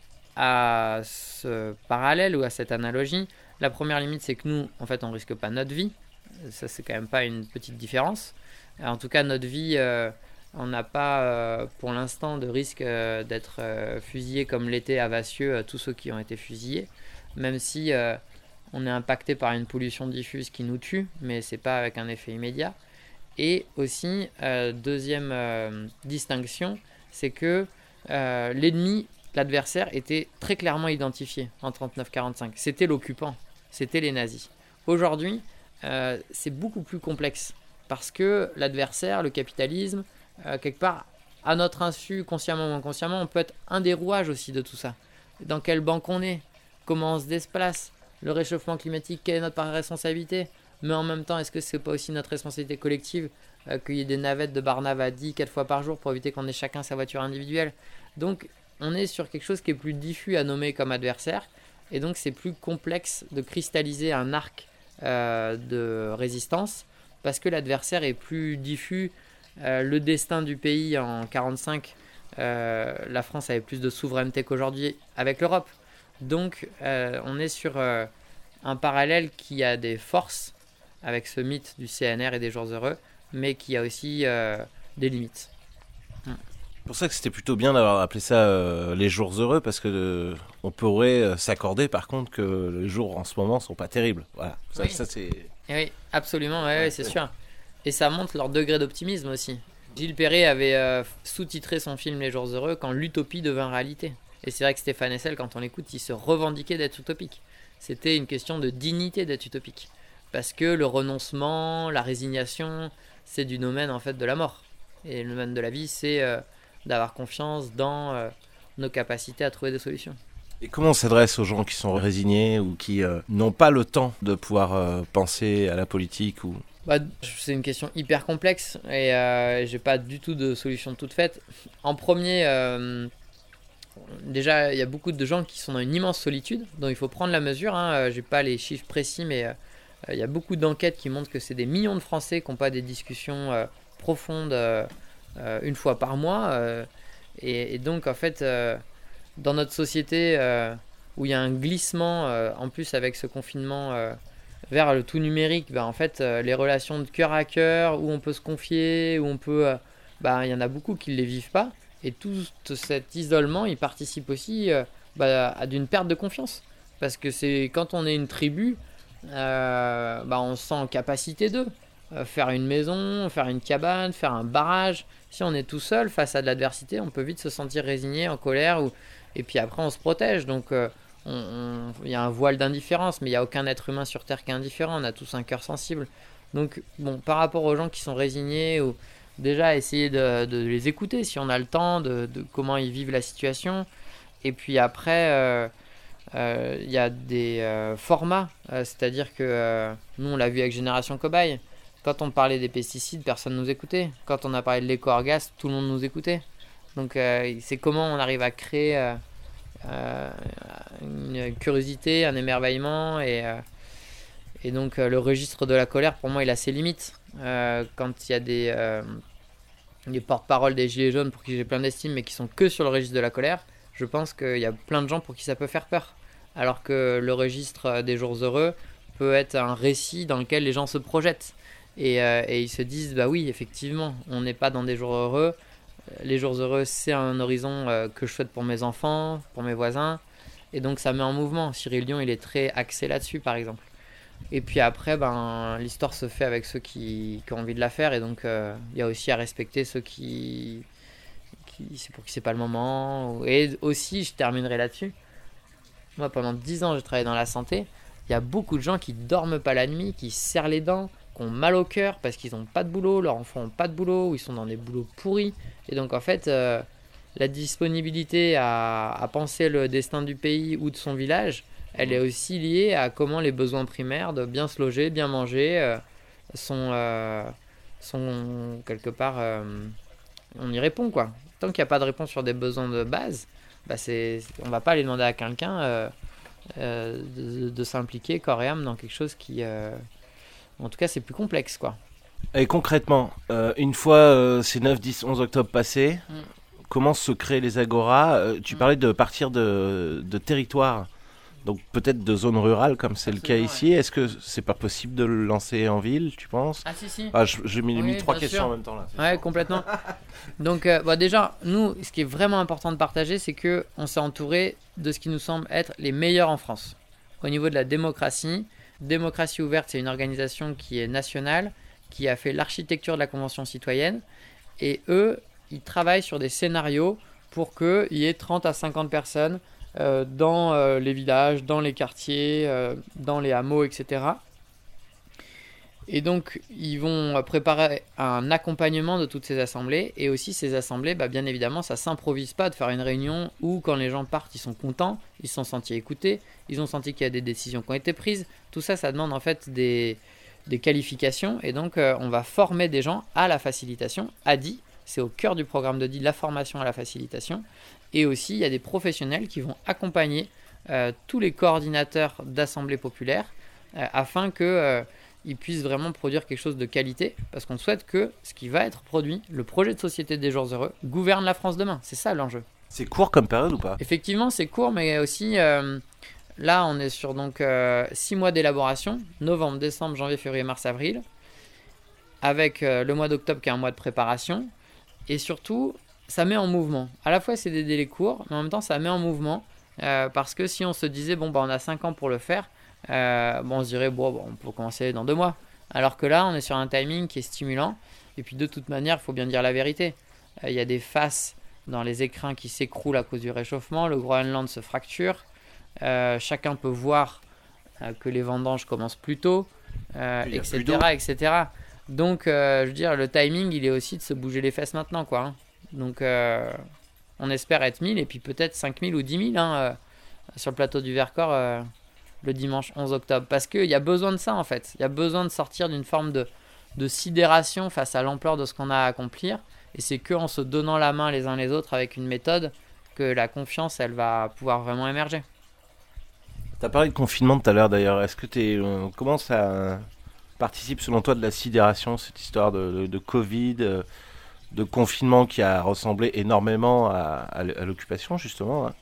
à ce parallèle ou à cette analogie. La première limite, c'est que nous, en fait, on risque pas notre vie. Ça, c'est quand même pas une petite différence. En tout cas, notre vie, euh, on n'a pas, euh, pour l'instant, de risque euh, d'être euh, fusillé comme l'étaient à Vassieux euh, tous ceux qui ont été fusillés. Même si euh, on est impacté par une pollution diffuse qui nous tue, mais c'est pas avec un effet immédiat. Et aussi, euh, deuxième euh, distinction, c'est que euh, l'ennemi, l'adversaire, était très clairement identifié en trente-neuf quarante-cinq. C'était l'occupant, c'était les nazis. Aujourd'hui, euh, c'est beaucoup plus complexe parce que l'adversaire, le capitalisme, euh, quelque part, à notre insu, consciemment ou inconsciemment, on peut être un des rouages aussi de tout ça. Dans quelle banque on est, comment on se déplace, le réchauffement climatique, quelle est notre part de responsabilité, mais en même temps, est-ce que c'est pas aussi notre responsabilité collective euh, qu'il y ait des navettes de Barnave à dix, quatre fois par jour pour éviter qu'on ait chacun sa voiture individuelle. Donc, on est sur quelque chose qui est plus diffus à nommer comme adversaire, et donc c'est plus complexe de cristalliser un arc euh, de résistance, parce que l'adversaire est plus diffus. Euh, le destin du pays en quarante-cinq, euh, la France avait plus de souveraineté qu'aujourd'hui avec l'Europe. Donc, euh, on est sur euh, un parallèle qui a des forces avec ce mythe du C N R et des jours heureux, mais qui a aussi euh, des limites. C'est pour ça que c'était plutôt bien d'avoir appelé ça euh, les jours heureux, parce que euh, on pourrait euh, s'accorder par contre que les jours en ce moment sont pas terribles. Voilà, ça, oui. ça c'est. Et oui, absolument, ouais, ouais, c'est sûr. Et ça montre leur degré d'optimisme aussi. Gilles Perret avait euh, sous-titré son film Les Jours Heureux quand l'utopie devint réalité. Et c'est vrai que Stéphane Hessel, quand on l'écoute, il se revendiquait d'être utopique. C'était une question de dignité d'être utopique. Parce que le renoncement, la résignation, c'est du domaine en fait de la mort. Et le domaine de la vie, c'est euh, d'avoir confiance dans euh, nos capacités à trouver des solutions. Et comment on s'adresse aux gens qui sont résignés ou qui euh, n'ont pas le temps de pouvoir euh, penser à la politique ou... Bah, c'est une question hyper complexe et euh, j'ai pas du tout de solution toute faite. En premier, euh, déjà, il y a beaucoup de gens qui sont dans une immense solitude, donc il faut prendre la mesure. Hein. J'ai pas les chiffres précis, mais euh, il y a beaucoup d'enquêtes qui montrent que c'est des millions de Français qui n'ont pas des discussions euh, profondes euh, euh, une fois par mois. Euh, et, et donc, en fait, euh, dans notre société euh, où il y a un glissement, euh, en plus avec ce confinement euh, vers le tout numérique, bah, en fait, euh, les relations de cœur à cœur, où on peut se confier, où on peut... Euh, bah, il y en a beaucoup qui ne les vivent pas. Et tout cet isolement, il participe aussi euh, bah, à d'une perte de confiance. Parce que c'est quand on est une tribu, euh, bah, on se sent en capacité d'eux. Euh, faire une maison, faire une cabane, faire un barrage. Si on est tout seul face à de l'adversité, on peut vite se sentir résigné, en colère. Ou... Et puis après, on se protège. Donc, euh, on, on... il y a un voile d'indifférence, mais il n'y a aucun être humain sur Terre qui est indifférent. On a tous un cœur sensible. Donc, bon, par rapport aux gens qui sont résignés, ou déjà essayer de, de les écouter si on a le temps, de, de comment ils vivent la situation. Et puis après, euh, euh, il y a des euh, formats. Euh, c'est-à-dire que euh, nous, on l'a vu avec Génération Cobaye. Quand on parlait des pesticides, personne ne nous écoutait. Quand on a parlé de l'éco-orgasme, tout le monde nous écoutait. Donc, euh, c'est comment on arrive à créer euh, euh, une curiosité, un émerveillement et, euh, Et donc, euh, le registre de la colère, pour moi, il a ses limites. Euh, quand il y a des, euh, des porte-parole des Gilets jaunes pour qui j'ai plein d'estime, mais qui sont que sur le registre de la colère, je pense qu'il y a plein de gens pour qui ça peut faire peur. Alors que le registre des jours heureux peut être un récit dans lequel les gens se projettent. Et, euh, et ils se disent, bah oui, effectivement, on n'est pas dans des jours heureux. Les jours heureux, c'est un horizon euh, que je souhaite pour mes enfants, pour mes voisins. Et donc, ça met en mouvement. Cyril Dion, il est très axé là-dessus, par exemple. Et puis après, ben, l'histoire se fait avec ceux qui, qui ont envie de la faire. Et donc, il euh, y a aussi à respecter ceux qui... qui c'est pour qui c'est pas le moment. Et aussi, je terminerai là-dessus. Moi, pendant dix ans, j'ai travaillé dans la santé. Il y a beaucoup de gens qui dorment pas la nuit, qui se serrent les dents, qui ont mal au cœur parce qu'ils n'ont pas de boulot, leurs enfants n'ont pas de boulot, ou ils sont dans des boulots pourris. Et donc, en fait, euh, la disponibilité à, à penser le destin du pays ou de son village, elle est aussi liée à comment les besoins primaires de bien se loger, bien manger, euh, sont, euh, sont quelque part... Euh, on y répond, quoi. Tant qu'il n'y a pas de réponse sur des besoins de base, bah c'est, on ne va pas aller demander à quelqu'un euh, euh, de, de s'impliquer corps et âme dans quelque chose qui... Euh, en tout cas, c'est plus complexe, quoi. Et concrètement, euh, une fois euh, ces neuf, dix, onze octobre passés, mm. comment se créent les agoras euh, Tu mm. parlais de partir de, de territoire, donc peut-être de zones rurales comme c'est Absolument, le cas ici. Ouais. Est-ce que c'est pas possible de le lancer en ville, tu penses? Ah si, si. Ah, je, j'ai mis, oui, mis trois questions sûr. en même temps là. Ouais, sûr. Complètement. Donc euh, bah, déjà, nous, ce qui est vraiment important de partager, c'est qu'on s'est entouré de ce qui nous semble être les meilleurs en France. Au niveau de la démocratie, Démocratie Ouverte, c'est une organisation qui est nationale, qui a fait l'architecture de la Convention citoyenne. Et eux, ils travaillent sur des scénarios pour qu'il y ait trente à cinquante personnes euh, dans euh, les villages, dans les quartiers, euh, dans les hameaux, et cetera. Et donc, ils vont préparer un accompagnement de toutes ces assemblées. Et aussi, ces assemblées, bah, bien évidemment, ça ne s'improvise pas de faire une réunion où, quand les gens partent, ils sont contents, ils se sont sentis écoutés, ils ont senti qu'il y a des décisions qui ont été prises. Tout ça, ça demande en fait des, des qualifications. Et donc, euh, on va former des gens à la facilitation, à D I. C'est au cœur du programme de D I, la formation à la facilitation. Et aussi, il y a des professionnels qui vont accompagner euh, tous les coordinateurs d'assemblées populaires euh, afin que... Euh, ils puissent vraiment produire quelque chose de qualité, parce qu'on souhaite que ce qui va être produit, le projet de société des jours heureux, gouverne la France demain. C'est ça l'enjeu. C'est court comme période ou pas? Effectivement, c'est court, mais aussi, euh, là, on est sur donc euh, six mois d'élaboration, novembre, décembre, janvier, février, mars, avril, avec euh, le mois d'octobre qui est un mois de préparation, et surtout, ça met en mouvement. À la fois, c'est des délais courts, mais en même temps, ça met en mouvement, euh, parce que si on se disait, bon, bah, on a cinq ans pour le faire, Euh, bon, on se dirait bon, bon, on peut commencer dans deux mois. Alors que là, on est sur un timing qui est stimulant. Et puis de toute manière, il faut bien dire la vérité. Il euh, y a des faces dans les écrins qui s'écroulent à cause du réchauffement. Le Groenland se fracture. Euh, chacun peut voir euh, que les vendanges commencent plus tôt, euh, et cetera, et cetera. Donc, euh, je veux dire, le timing, il est aussi de se bouger les fesses maintenant, quoi. Hein. Donc, euh, on espère être mille et puis peut-être cinq mille ou dix mille hein, euh, sur le plateau du Vercors. Euh, le dimanche onze octobre, parce qu'il y a besoin de ça en fait, il y a besoin de sortir d'une forme de, de sidération face à l'ampleur de ce qu'on a à accomplir, et c'est qu'en se donnant la main les uns les autres avec une méthode que la confiance elle va pouvoir vraiment émerger. Tu as parlé de confinement tout à l'heure d'ailleurs, est-ce que t'es, euh, comment ça participe selon toi de la sidération, cette histoire de, de, de Covid, de, de confinement qui a ressemblé énormément à, à, à l'occupation justement hein.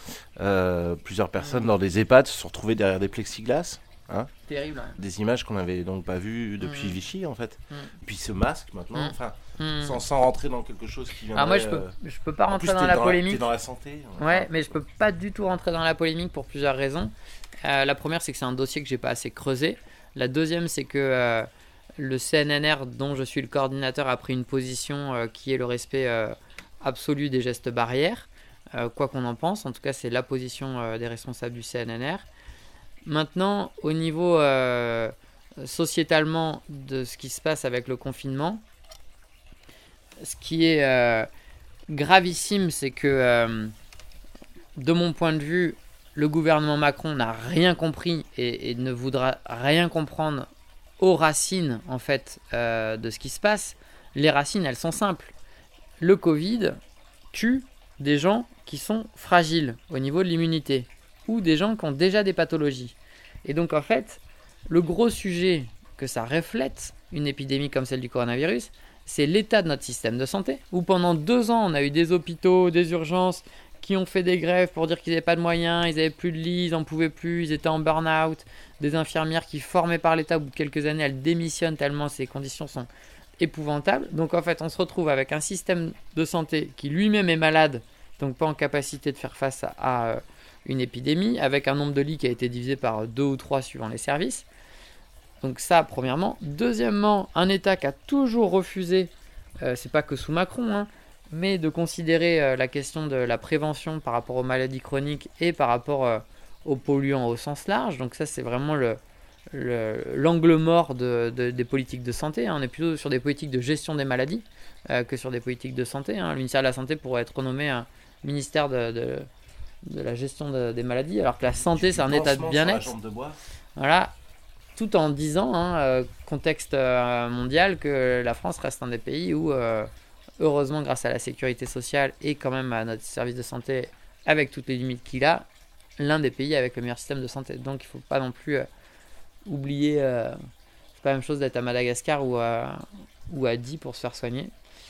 Euh, plusieurs personnes dans des EHPAD se sont retrouvées derrière des plexiglas. Hein, terrible. Hein. Des images qu'on n'avait donc pas vues depuis mmh. Vichy en fait. Mmh. Puis ce masque maintenant, mmh. enfin, mmh. Sans, sans rentrer dans quelque chose qui vient. Alors moi je peux, je peux pas rentrer dans la dans polémique. T'es dans la santé. Ouais, ouais, mais je peux pas du tout rentrer dans la polémique pour plusieurs raisons. Euh, la première c'est que c'est un dossier que j'ai pas assez creusé. La deuxième c'est que euh, le C N N R dont je suis le coordinateur a pris une position euh, qui est le respect euh, absolu des gestes barrières. Euh, quoi qu'on en pense, en tout cas c'est la position euh, des responsables du C N N R. Maintenant, au niveau euh, sociétalement de ce qui se passe avec le confinement, ce qui est euh, gravissime, c'est que euh, de mon point de vue, le gouvernement Macron n'a rien compris et, et ne voudra rien comprendre aux racines en fait euh, de ce qui se passe. Les racines, elles sont simples. Le Covid tue des gens qui sont fragiles au niveau de l'immunité ou des gens qui ont déjà des pathologies. Et donc en fait, le gros sujet que ça reflète, une épidémie comme celle du coronavirus, c'est l'état de notre système de santé, où pendant deux ans, on a eu des hôpitaux, des urgences qui ont fait des grèves pour dire qu'ils n'avaient pas de moyens, ils n'avaient plus de lits, ils n'en pouvaient plus, ils étaient en burn-out, des infirmières qui, formées par l'État, au bout de quelques années, elles démissionnent tellement ces conditions sont épouvantables. Donc en fait, on se retrouve avec un système de santé qui lui-même est malade, donc pas en capacité de faire face à, à une épidémie, avec un nombre de lits qui a été divisé par deux ou trois suivant les services. Donc ça, premièrement. Deuxièmement, un État qui a toujours refusé, euh, c'est pas que sous Macron, hein, mais de considérer euh, la question de la prévention par rapport aux maladies chroniques et par rapport euh, aux polluants au sens large. Donc ça, c'est vraiment le, le, l'angle mort de, de, des politiques de santé. Hein. On est plutôt sur des politiques de gestion des maladies euh, que sur des politiques de santé. Hein. Le ministère de la Santé pourrait être renommé un ministère de, de, de la gestion de, des maladies, alors que la santé, c'est un état de bien-être. De bois. Voilà. Tout en disant, hein, euh, contexte euh, mondial, que la France reste un des pays où, euh, heureusement, grâce à la sécurité sociale et quand même à notre service de santé, avec toutes les limites qu'il a, l'un des pays avec le meilleur système de santé. Donc il ne faut pas non plus euh, oublier, euh, c'est pas la même chose d'être à Madagascar ou à, ou à Die pour se faire soigner.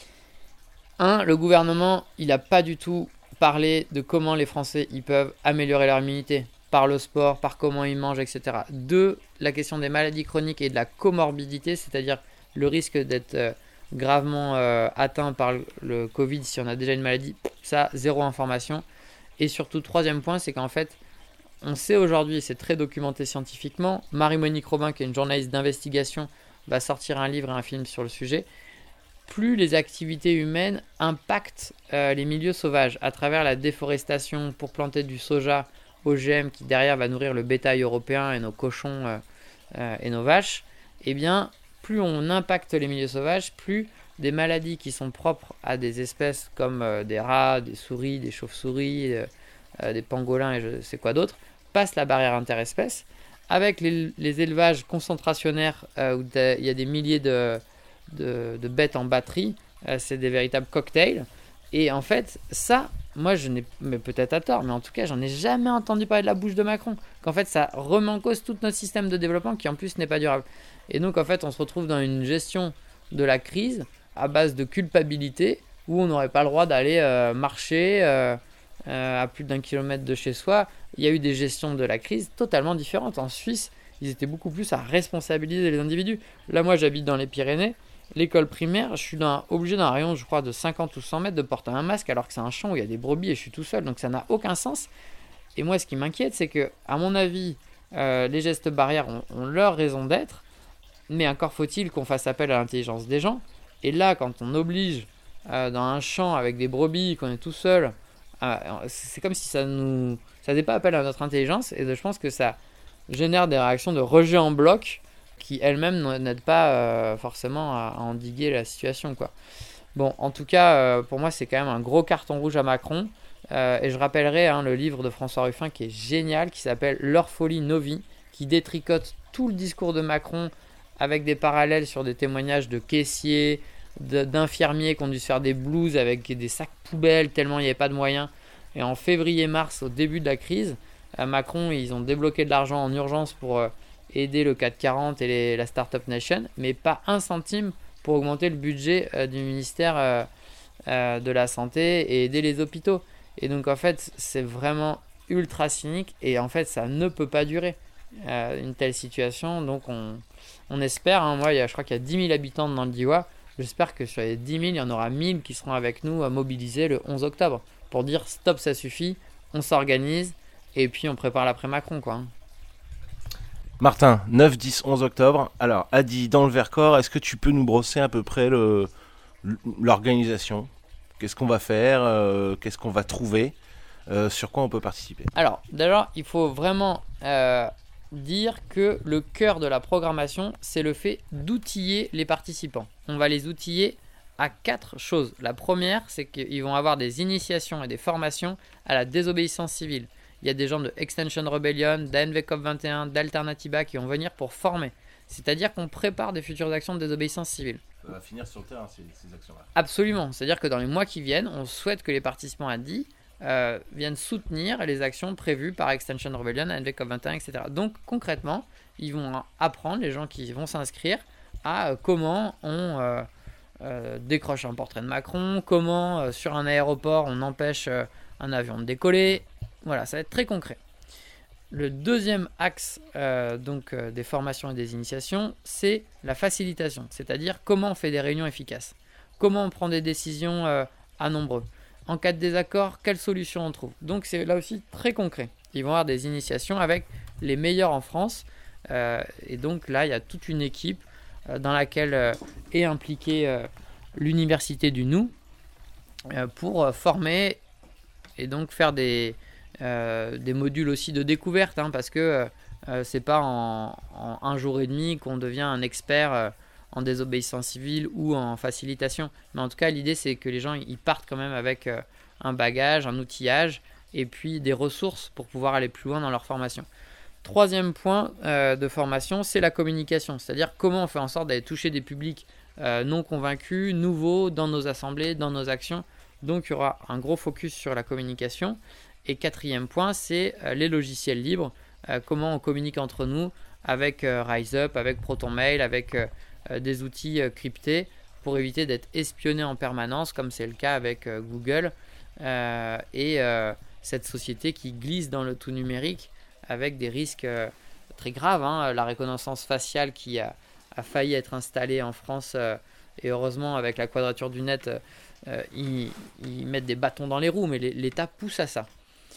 Un, le gouvernement, il n'a pas du tout parlé de comment les Français ils peuvent améliorer leur immunité. Par le sport, par comment ils mangent, et cetera. Deux, la question des maladies chroniques et de la comorbidité, c'est-à-dire le risque d'être euh, gravement euh, atteint par le, le Covid si on a déjà une maladie, ça, zéro information. Et surtout, troisième point, c'est qu'en fait, on sait aujourd'hui, et c'est très documenté scientifiquement, Marie-Monique Robin, qui est une journaliste d'investigation, va sortir un livre et un film sur le sujet. Plus les activités humaines impactent euh, les milieux sauvages à travers la déforestation pour planter du soja, O G M qui derrière va nourrir le bétail européen et nos cochons euh, euh, et nos vaches, eh bien plus on impacte les milieux sauvages, plus des maladies qui sont propres à des espèces comme euh, des rats, des souris, des chauves-souris, euh, euh, des pangolins et je sais quoi d'autre, passent la barrière interespèces. Avec les, les élevages concentrationnaires euh, où il y a des milliers de, de, de bêtes en batterie, euh, c'est des véritables cocktails. Et en fait, ça, moi, je n'ai, mais peut-être à tort, mais en tout cas, j'en ai jamais entendu parler de la bouche de Macron. Qu'en fait, ça remet en cause tout notre système de développement qui, en plus, n'est pas durable. Et donc, en fait, on se retrouve dans une gestion de la crise à base de culpabilité où on n'aurait pas le droit d'aller euh, marcher euh, euh, à plus d'un kilomètre de chez soi. Il y a eu des gestions de la crise totalement différentes. En Suisse, ils étaient beaucoup plus à responsabiliser les individus. Là, moi, j'habite dans les Pyrénées. L'école primaire, je suis dans, obligé d'un rayon, je crois, de cinquante ou cent mètres de porter un masque alors que c'est un champ où il y a des brebis et je suis tout seul. Donc ça n'a aucun sens. Et moi, ce qui m'inquiète, c'est que, à mon avis, euh, les gestes barrières ont, ont leur raison d'être. Mais encore faut-il qu'on fasse appel à l'intelligence des gens. Et là, quand on oblige euh, dans un champ avec des brebis, qu'on est tout seul, euh, c'est comme si ça nous, ça faisait pas appel à notre intelligence. Et je pense que ça génère des réactions de rejet en bloc qui elles-mêmes n'aident pas euh, forcément à, à endiguer la situation, quoi. Bon, en tout cas, euh, pour moi, c'est quand même un gros carton rouge à Macron. Euh, et je rappellerai hein, le livre de François Ruffin qui est génial, qui s'appelle « Leur folie, nos vies », qui détricote tout le discours de Macron avec des parallèles sur des témoignages de caissiers, de, d'infirmiers qui ont dû se faire des blouses avec des sacs poubelles tellement il n'y avait pas de moyens. Et en février-mars, au début de la crise, à Macron, ils ont débloqué de l'argent en urgence pour... Euh, aider le CAC quarante et les, la Startup Nation, mais pas un centime pour augmenter le budget euh, du ministère euh, euh, de la Santé et aider les hôpitaux. Et donc en fait, c'est vraiment ultra cynique et en fait, ça ne peut pas durer euh, une telle situation. Donc on, on espère, hein, moi il y a, je crois qu'il y a dix mille habitants dans le Diois, j'espère que sur les dix mille, il y en aura mille qui seront avec nous à mobiliser le onze octobre pour dire stop, ça suffit, on s'organise et puis on prépare l'après-Macron, quoi. Martin, neuf, dix, onze octobre. Alors, Adi, dans le Vercors, est-ce que tu peux nous brosser à peu près le, l'organisation ? Qu'est-ce qu'on va faire ? euh, Qu'est-ce qu'on va trouver ? euh, Sur quoi on peut participer ? Alors, d'abord, il faut vraiment euh, dire que le cœur de la programmation, c'est le fait d'outiller les participants. On va les outiller à quatre choses. La première, c'est qu'ils vont avoir des initiations et des formations à la désobéissance civile. Il y a des gens de Extinction Rebellion, d'A N V COP vingt et un, d'Alternativa qui vont venir pour former. C'est-à-dire qu'on prépare des futures actions de désobéissance civile. Ça va finir sur le terrain, ces, ces actions-là. Absolument. C'est-à-dire que dans les mois qui viennent, on souhaite que les participants à D I euh, viennent soutenir les actions prévues par Extinction Rebellion, N V COP vingt et un, et cetera. Donc concrètement, ils vont apprendre, les gens qui vont s'inscrire, à euh, comment on euh, euh, décroche un portrait de Macron, comment euh, sur un aéroport on empêche euh, un avion de décoller. Voilà, ça va être très concret. Le deuxième axe euh, donc, euh, des formations et des initiations, c'est la facilitation, c'est-à-dire comment on fait des réunions efficaces, comment on prend des décisions euh, à nombreux. En cas de désaccord, quelle solution on trouve. Donc c'est là aussi très concret. Ils vont avoir des initiations avec les meilleurs en France. Euh, et donc là, il y a toute une équipe euh, dans laquelle euh, est impliquée euh, l'université du Nou euh, pour euh, former et donc faire des... Euh, des modules aussi de découverte, hein, parce que euh, c'est pas en, en un jour et demi qu'on devient un expert euh, en désobéissance civile ou en facilitation. Mais en tout cas, l'idée c'est que les gens ils partent quand même avec euh, un bagage, un outillage et puis des ressources pour pouvoir aller plus loin dans leur formation. Troisième point euh, de formation, c'est la communication, c'est-à-dire comment on fait en sorte d'aller toucher des publics euh, non convaincus, nouveaux dans nos assemblées, dans nos actions. Donc il y aura un gros focus sur la communication. Et quatrième point, c'est euh, les logiciels libres, euh, comment on communique entre nous avec euh, RiseUp, avec ProtonMail, avec euh, euh, des outils euh, cryptés pour éviter d'être espionné en permanence, comme c'est le cas avec euh, Google euh, et euh, cette société qui glisse dans le tout numérique avec des risques euh, très graves. Hein, la reconnaissance faciale qui a, a failli être installée en France euh, et heureusement avec la quadrature du net, euh, ils, ils mettent des bâtons dans les roues, mais l'État pousse à ça.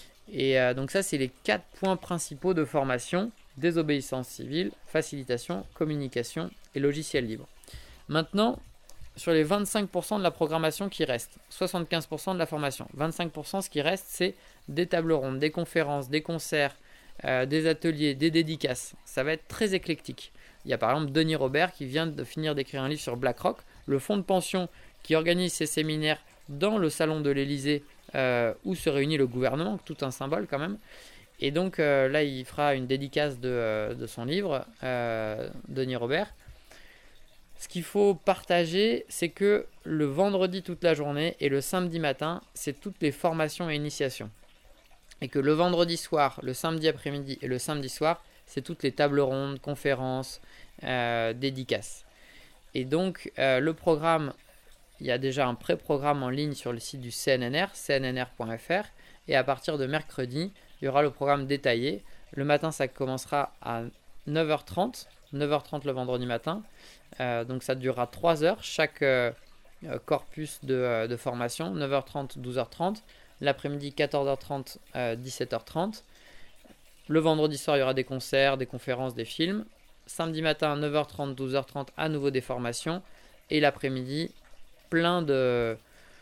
Et euh, donc ça, c'est les quatre points principaux de formation: désobéissance civile, facilitation, communication et logiciel libre. Maintenant, sur les vingt-cinq pour cent de la programmation qui reste, soixante-quinze pour cent de la formation, vingt-cinq pour cent ce qui reste, c'est des tables rondes, des conférences, des concerts, euh, des ateliers, des dédicaces. Ça va être très éclectique. Il y a par exemple Denis Robert qui vient de finir d'écrire un livre sur BlackRock, le fonds de pension qui organise ses séminaires dans le salon de l'Élysée euh, où se réunit le gouvernement, tout un symbole quand même. Et donc euh, là, il fera une dédicace de, euh, de son livre, euh, Denis Robert. Ce qu'il faut partager, c'est que le vendredi toute la journée et le samedi matin, c'est toutes les formations et initiations. Et que le vendredi soir, le samedi après-midi et le samedi soir, c'est toutes les tables rondes, conférences, euh, dédicaces. Et donc euh, le programme, il y a déjà un pré-programme en ligne sur le site du C N N R, c n n r point f r. Et à partir de mercredi, il y aura le programme détaillé. Le matin, ça commencera à neuf heures trente. neuf heures trente le vendredi matin. Euh, donc ça durera trois heures chaque euh, corpus de, euh, de formation. neuf heures trente, douze heures trente. L'après-midi, quatorze heures trente, euh, dix-sept heures trente. Le vendredi soir, il y aura des concerts, des conférences, des films. Samedi matin, neuf heures trente, douze heures trente, à nouveau des formations. Et l'après-midi, plein de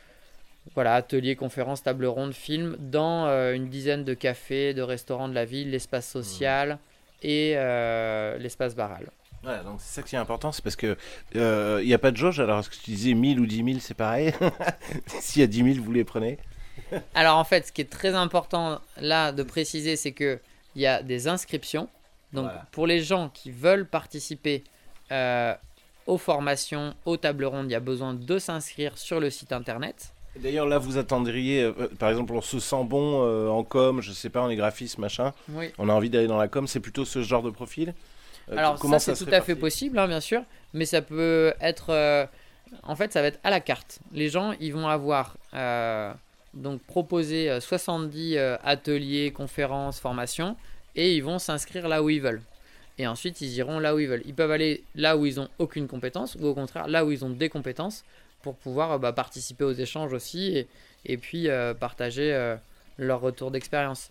voilà, ateliers, conférences, tables rondes, films dans euh, une dizaine de cafés, de restaurants de la ville, l'espace social mmh. et euh, l'espace baral. Ouais, donc c'est ça qui est important, c'est parce que il euh, n'y a pas de jauge. Alors est-ce que tu disais mille ou dix mille, c'est pareil? S'il y a dix mille, vous les prenez? Alors en fait, ce qui est très important là de préciser, c'est qu'il y a des inscriptions. Donc voilà. Pour les gens qui veulent participer euh, aux formations, aux tables rondes, il y a besoin de s'inscrire sur le site internet. D'ailleurs, là, vous attendriez, euh, par exemple, on se sent bon euh, en com, je sais pas, on est graphiste, machin. Oui. On a envie d'aller dans la com, c'est plutôt ce genre de profil. Euh, Alors comment ça, ça c'est tout à fait possible, hein, bien sûr, mais ça peut être, euh, en fait, ça va être à la carte. Les gens, ils vont avoir euh, donc proposé soixante-dix euh, ateliers, conférences, formations, et ils vont s'inscrire là où ils veulent. Et ensuite, ils iront là où ils veulent. Ils peuvent aller là où ils n'ont aucune compétence, ou au contraire, là où ils ont des compétences, pour pouvoir bah, participer aux échanges aussi, et, et puis euh, partager euh, leur retour d'expérience.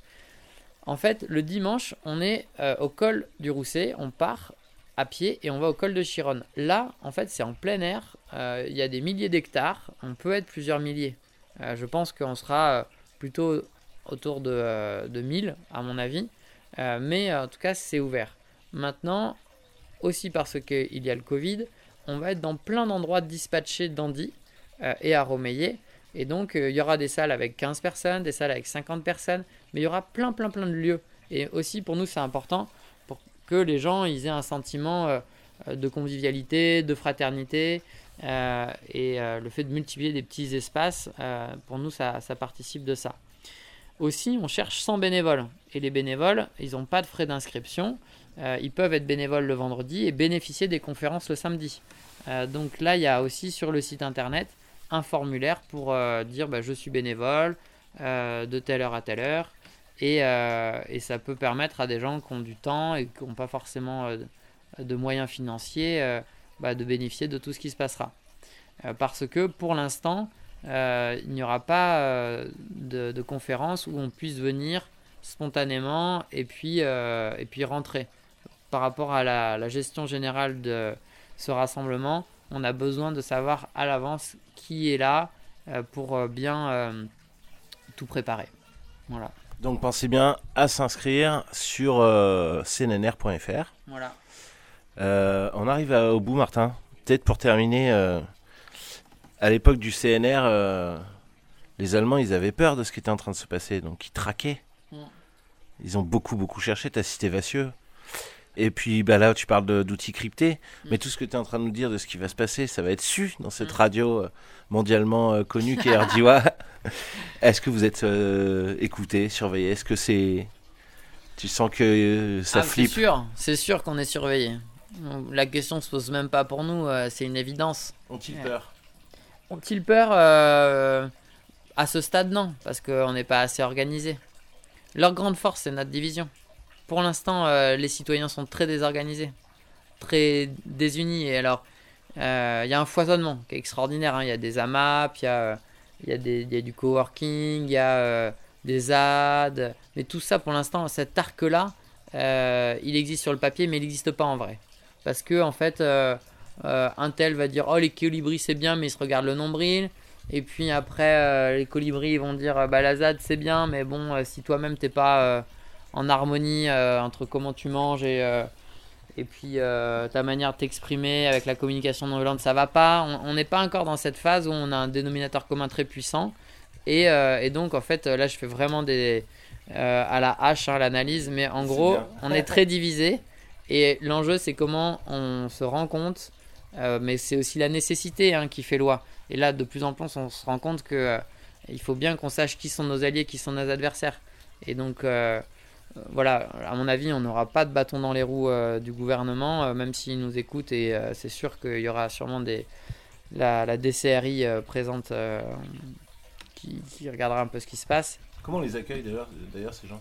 En fait, le dimanche, on est euh, au col du Rousset, on part à pied et on va au col de Chironne. Là, en fait, c'est en plein air, euh, il y a des milliers d'hectares, on peut être plusieurs milliers. Euh, je pense qu'on sera euh, plutôt autour de, euh, de mille, à mon avis, euh, mais en tout cas, c'est ouvert. Maintenant, aussi parce qu'il y a le Covid, on va être dans plein d'endroits dispatchés d'Andy euh, et à Romeillet. Et donc, euh, il y aura des salles avec quinze personnes, des salles avec cinquante personnes, mais il y aura plein, plein, plein de lieux. Et aussi, pour nous, c'est important pour que les gens ils aient un sentiment euh, de convivialité, de fraternité, Euh, et euh, le fait de multiplier des petits espaces, euh, pour nous, ça, ça participe de ça. Aussi, on cherche cent bénévoles. Et les bénévoles, ils n'ont pas de frais d'inscription. Euh, ils peuvent être bénévoles le vendredi et bénéficier des conférences le samedi. Euh, donc là, il y a aussi sur le site internet un formulaire pour euh, dire bah, je suis bénévole euh, de telle heure à telle heure. Et, euh, et ça peut permettre à des gens qui ont du temps et qui n'ont pas forcément euh, de moyens financiers euh, bah, de bénéficier de tout ce qui se passera. Euh, parce que pour l'instant, euh, il n'y aura pas euh, de, de conférence où on puisse venir spontanément et puis, euh, et puis rentrer. Par rapport à la, la gestion générale de ce rassemblement, on a besoin de savoir à l'avance qui est là euh, pour euh, bien euh, tout préparer. Voilà. Donc pensez bien à s'inscrire sur euh, c n n r point f r. Voilà. Euh, on arrive à, au bout, Martin. Peut-être pour terminer, euh, à l'époque du C N R, euh, les Allemands, ils avaient peur de ce qui était en train de se passer, donc ils traquaient. Mm. Ils ont beaucoup, beaucoup cherché. Tu as cité Vassieux. Et puis bah là, tu parles de, d'outils cryptés, mm. mais tout ce que tu es en train de nous dire de ce qui va se passer, ça va être su dans cette mm. radio euh, mondialement euh, connue qui est R D W A. Est-ce que vous êtes euh, écouté, surveillé? Est-ce que c'est... Tu sens que euh, ça ah, flippe? C'est sûr, c'est sûr qu'on est surveillé. La question se pose même pas pour nous, euh, c'est une évidence. Ont-ils peur? Ont-ils peur euh, à ce stade, non, parce qu'on n'est pas assez organisé. Leur grande force, c'est notre division. Pour l'instant, euh, les citoyens sont très désorganisés, très désunis. Et alors, il euh, y a un foisonnement qui est extraordinaire. Il hein. y a des A M A P, il y a, y, a y a du coworking, il y a euh, des Z A D. Mais tout ça, pour l'instant, cet arc-là, euh, il existe sur le papier, mais il n'existe pas en vrai. Parce que, en fait, euh, euh, un tel va dire « Oh, les colibris, c'est bien, mais ils se regardent le nombril. » Et puis après, euh, les colibris vont dire « Bah, la Z A D, c'est bien, mais bon, euh, si toi-même, t'es pas... Euh, en harmonie euh, entre comment tu manges et, euh, et puis euh, ta manière de t'exprimer avec la communication non violente, ça va pas. On n'est pas encore dans cette phase où on a un dénominateur commun très puissant. Et, euh, et donc, en fait, là, je fais vraiment des, euh, à la hache hein, l'analyse. Mais en c'est gros, bien. On est très divisé. Et l'enjeu, c'est comment on se rend compte. Euh, mais c'est aussi la nécessité hein, qui fait loi. Et là, de plus en plus, on se rend compte qu'il euh, faut bien qu'on sache qui sont nos alliés, qui sont nos adversaires. Et donc... Euh, Voilà, à mon avis, on n'aura pas de bâton dans les roues euh, du gouvernement, euh, même s'ils nous écoutent, et euh, c'est sûr qu'il y aura sûrement des, la, la D C R I euh, présente euh, qui, qui regardera un peu ce qui se passe. Comment on les accueille d'ailleurs, d'ailleurs ces gens?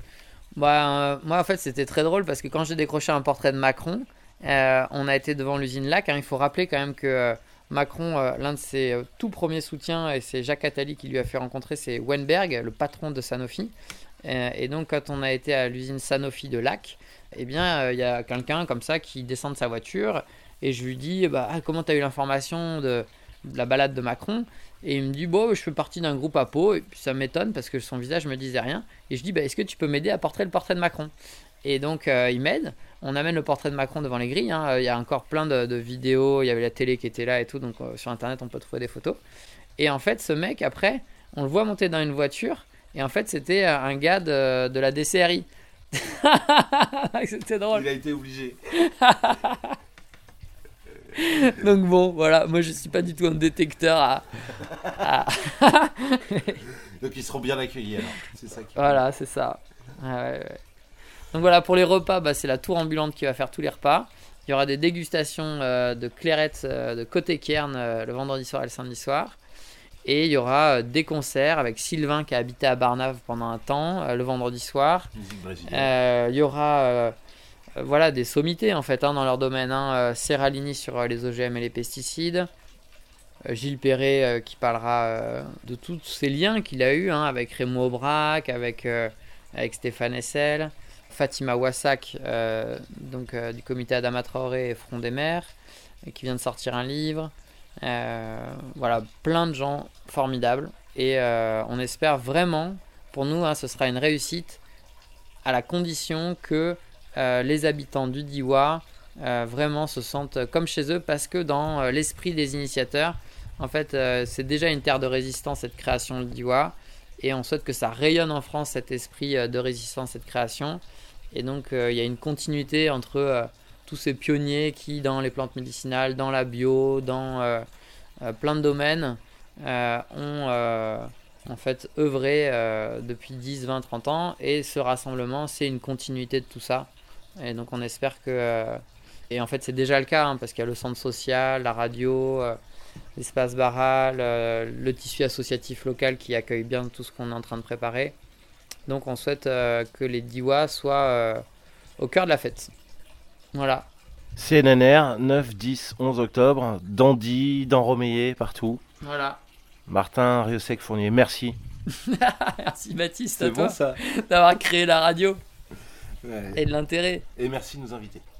bah, euh, Moi, en fait, c'était très drôle parce que quand j'ai décroché un portrait de Macron, euh, on a été devant l'usine Lac. Hein, il faut rappeler quand même que euh, Macron, euh, l'un de ses euh, tout premiers soutiens, et c'est Jacques Attali qui lui a fait rencontrer, c'est Weinberg, le patron de Sanofi. Et donc quand on a été à l'usine Sanofi de Lac, eh bien il euh, y a quelqu'un comme ça qui descend de sa voiture et je lui dis bah, ah, comment tu as eu l'information de, de la balade de Macron? Et il me dit bon, je fais partie d'un groupe à Pau, et puis ça m'étonne parce que son visage me disait rien. Et je dis bah, est-ce que tu peux m'aider à porter le portrait de Macron? Et donc euh, il m'aide, on amène le portrait de Macron devant les grilles, hein. Il y a encore plein de, de vidéos, il y avait la télé qui était là et tout, donc euh, sur internet on peut trouver des photos. Et en fait ce mec après, on le voit monter dans une voiture. Et en fait, c'était un gars de, de la D C R I. C'était drôle. Il a été obligé. Donc bon, voilà. Moi, je suis pas du tout un détecteur à... à... Donc, ils seront bien accueillis, alors. C'est ça qui... Voilà, c'est ça. Ouais, ouais. Donc voilà, pour les repas, bah, c'est la tour ambulante qui va faire tous les repas. Il y aura des dégustations euh, de clairette euh, de côté Cairn euh, le vendredi soir et le samedi soir. Et il y aura des concerts avec Sylvain qui a habité à Barnave pendant un temps, euh, le vendredi soir. Euh, il y aura euh, euh, voilà, des sommités en fait, hein, dans leur domaine. Hein. Euh, Serralini sur euh, les O G M et les pesticides. Euh, Gilles Perret euh, qui parlera euh, de tous ces liens qu'il a eu hein, avec Raymond Aubrac, avec, euh, avec Stéphane Hessel. Fatima Wassak euh, donc, euh, du comité Adama Traoré et Front des Mers, qui vient de sortir un livre. Euh, voilà, plein de gens formidables et euh, on espère vraiment, pour nous hein, ce sera une réussite à la condition que euh, les habitants du D I W A euh, vraiment se sentent comme chez eux, parce que dans euh, l'esprit des initiateurs en fait euh, c'est déjà une terre de résistance cette création du D I W A, et on souhaite que ça rayonne en France cet esprit euh, de résistance, cette création, et donc il euh, y a une continuité entre euh, tous ces pionniers qui, dans les plantes médicinales, dans la bio, dans euh, euh, plein de domaines, euh, ont euh, en fait œuvré euh, depuis dix, vingt, trente ans. Et ce rassemblement, c'est une continuité de tout ça. Et donc on espère que... Euh, et en fait c'est déjà le cas, hein, parce qu'il y a le centre social, la radio, euh, l'espace Barral, euh, le tissu associatif local qui accueille bien tout ce qu'on est en train de préparer. Donc on souhaite euh, que les Diois soient euh, au cœur de la fête. Voilà. C N N R, neuf, dix, onze octobre, Dandy, dans Romeyer, partout. Voilà. Martin Riosec-Fournier, merci. Merci Baptiste, C'est à toi bon ça. d'avoir créé la radio Ouais. et de l'intérêt. Et merci de nous inviter.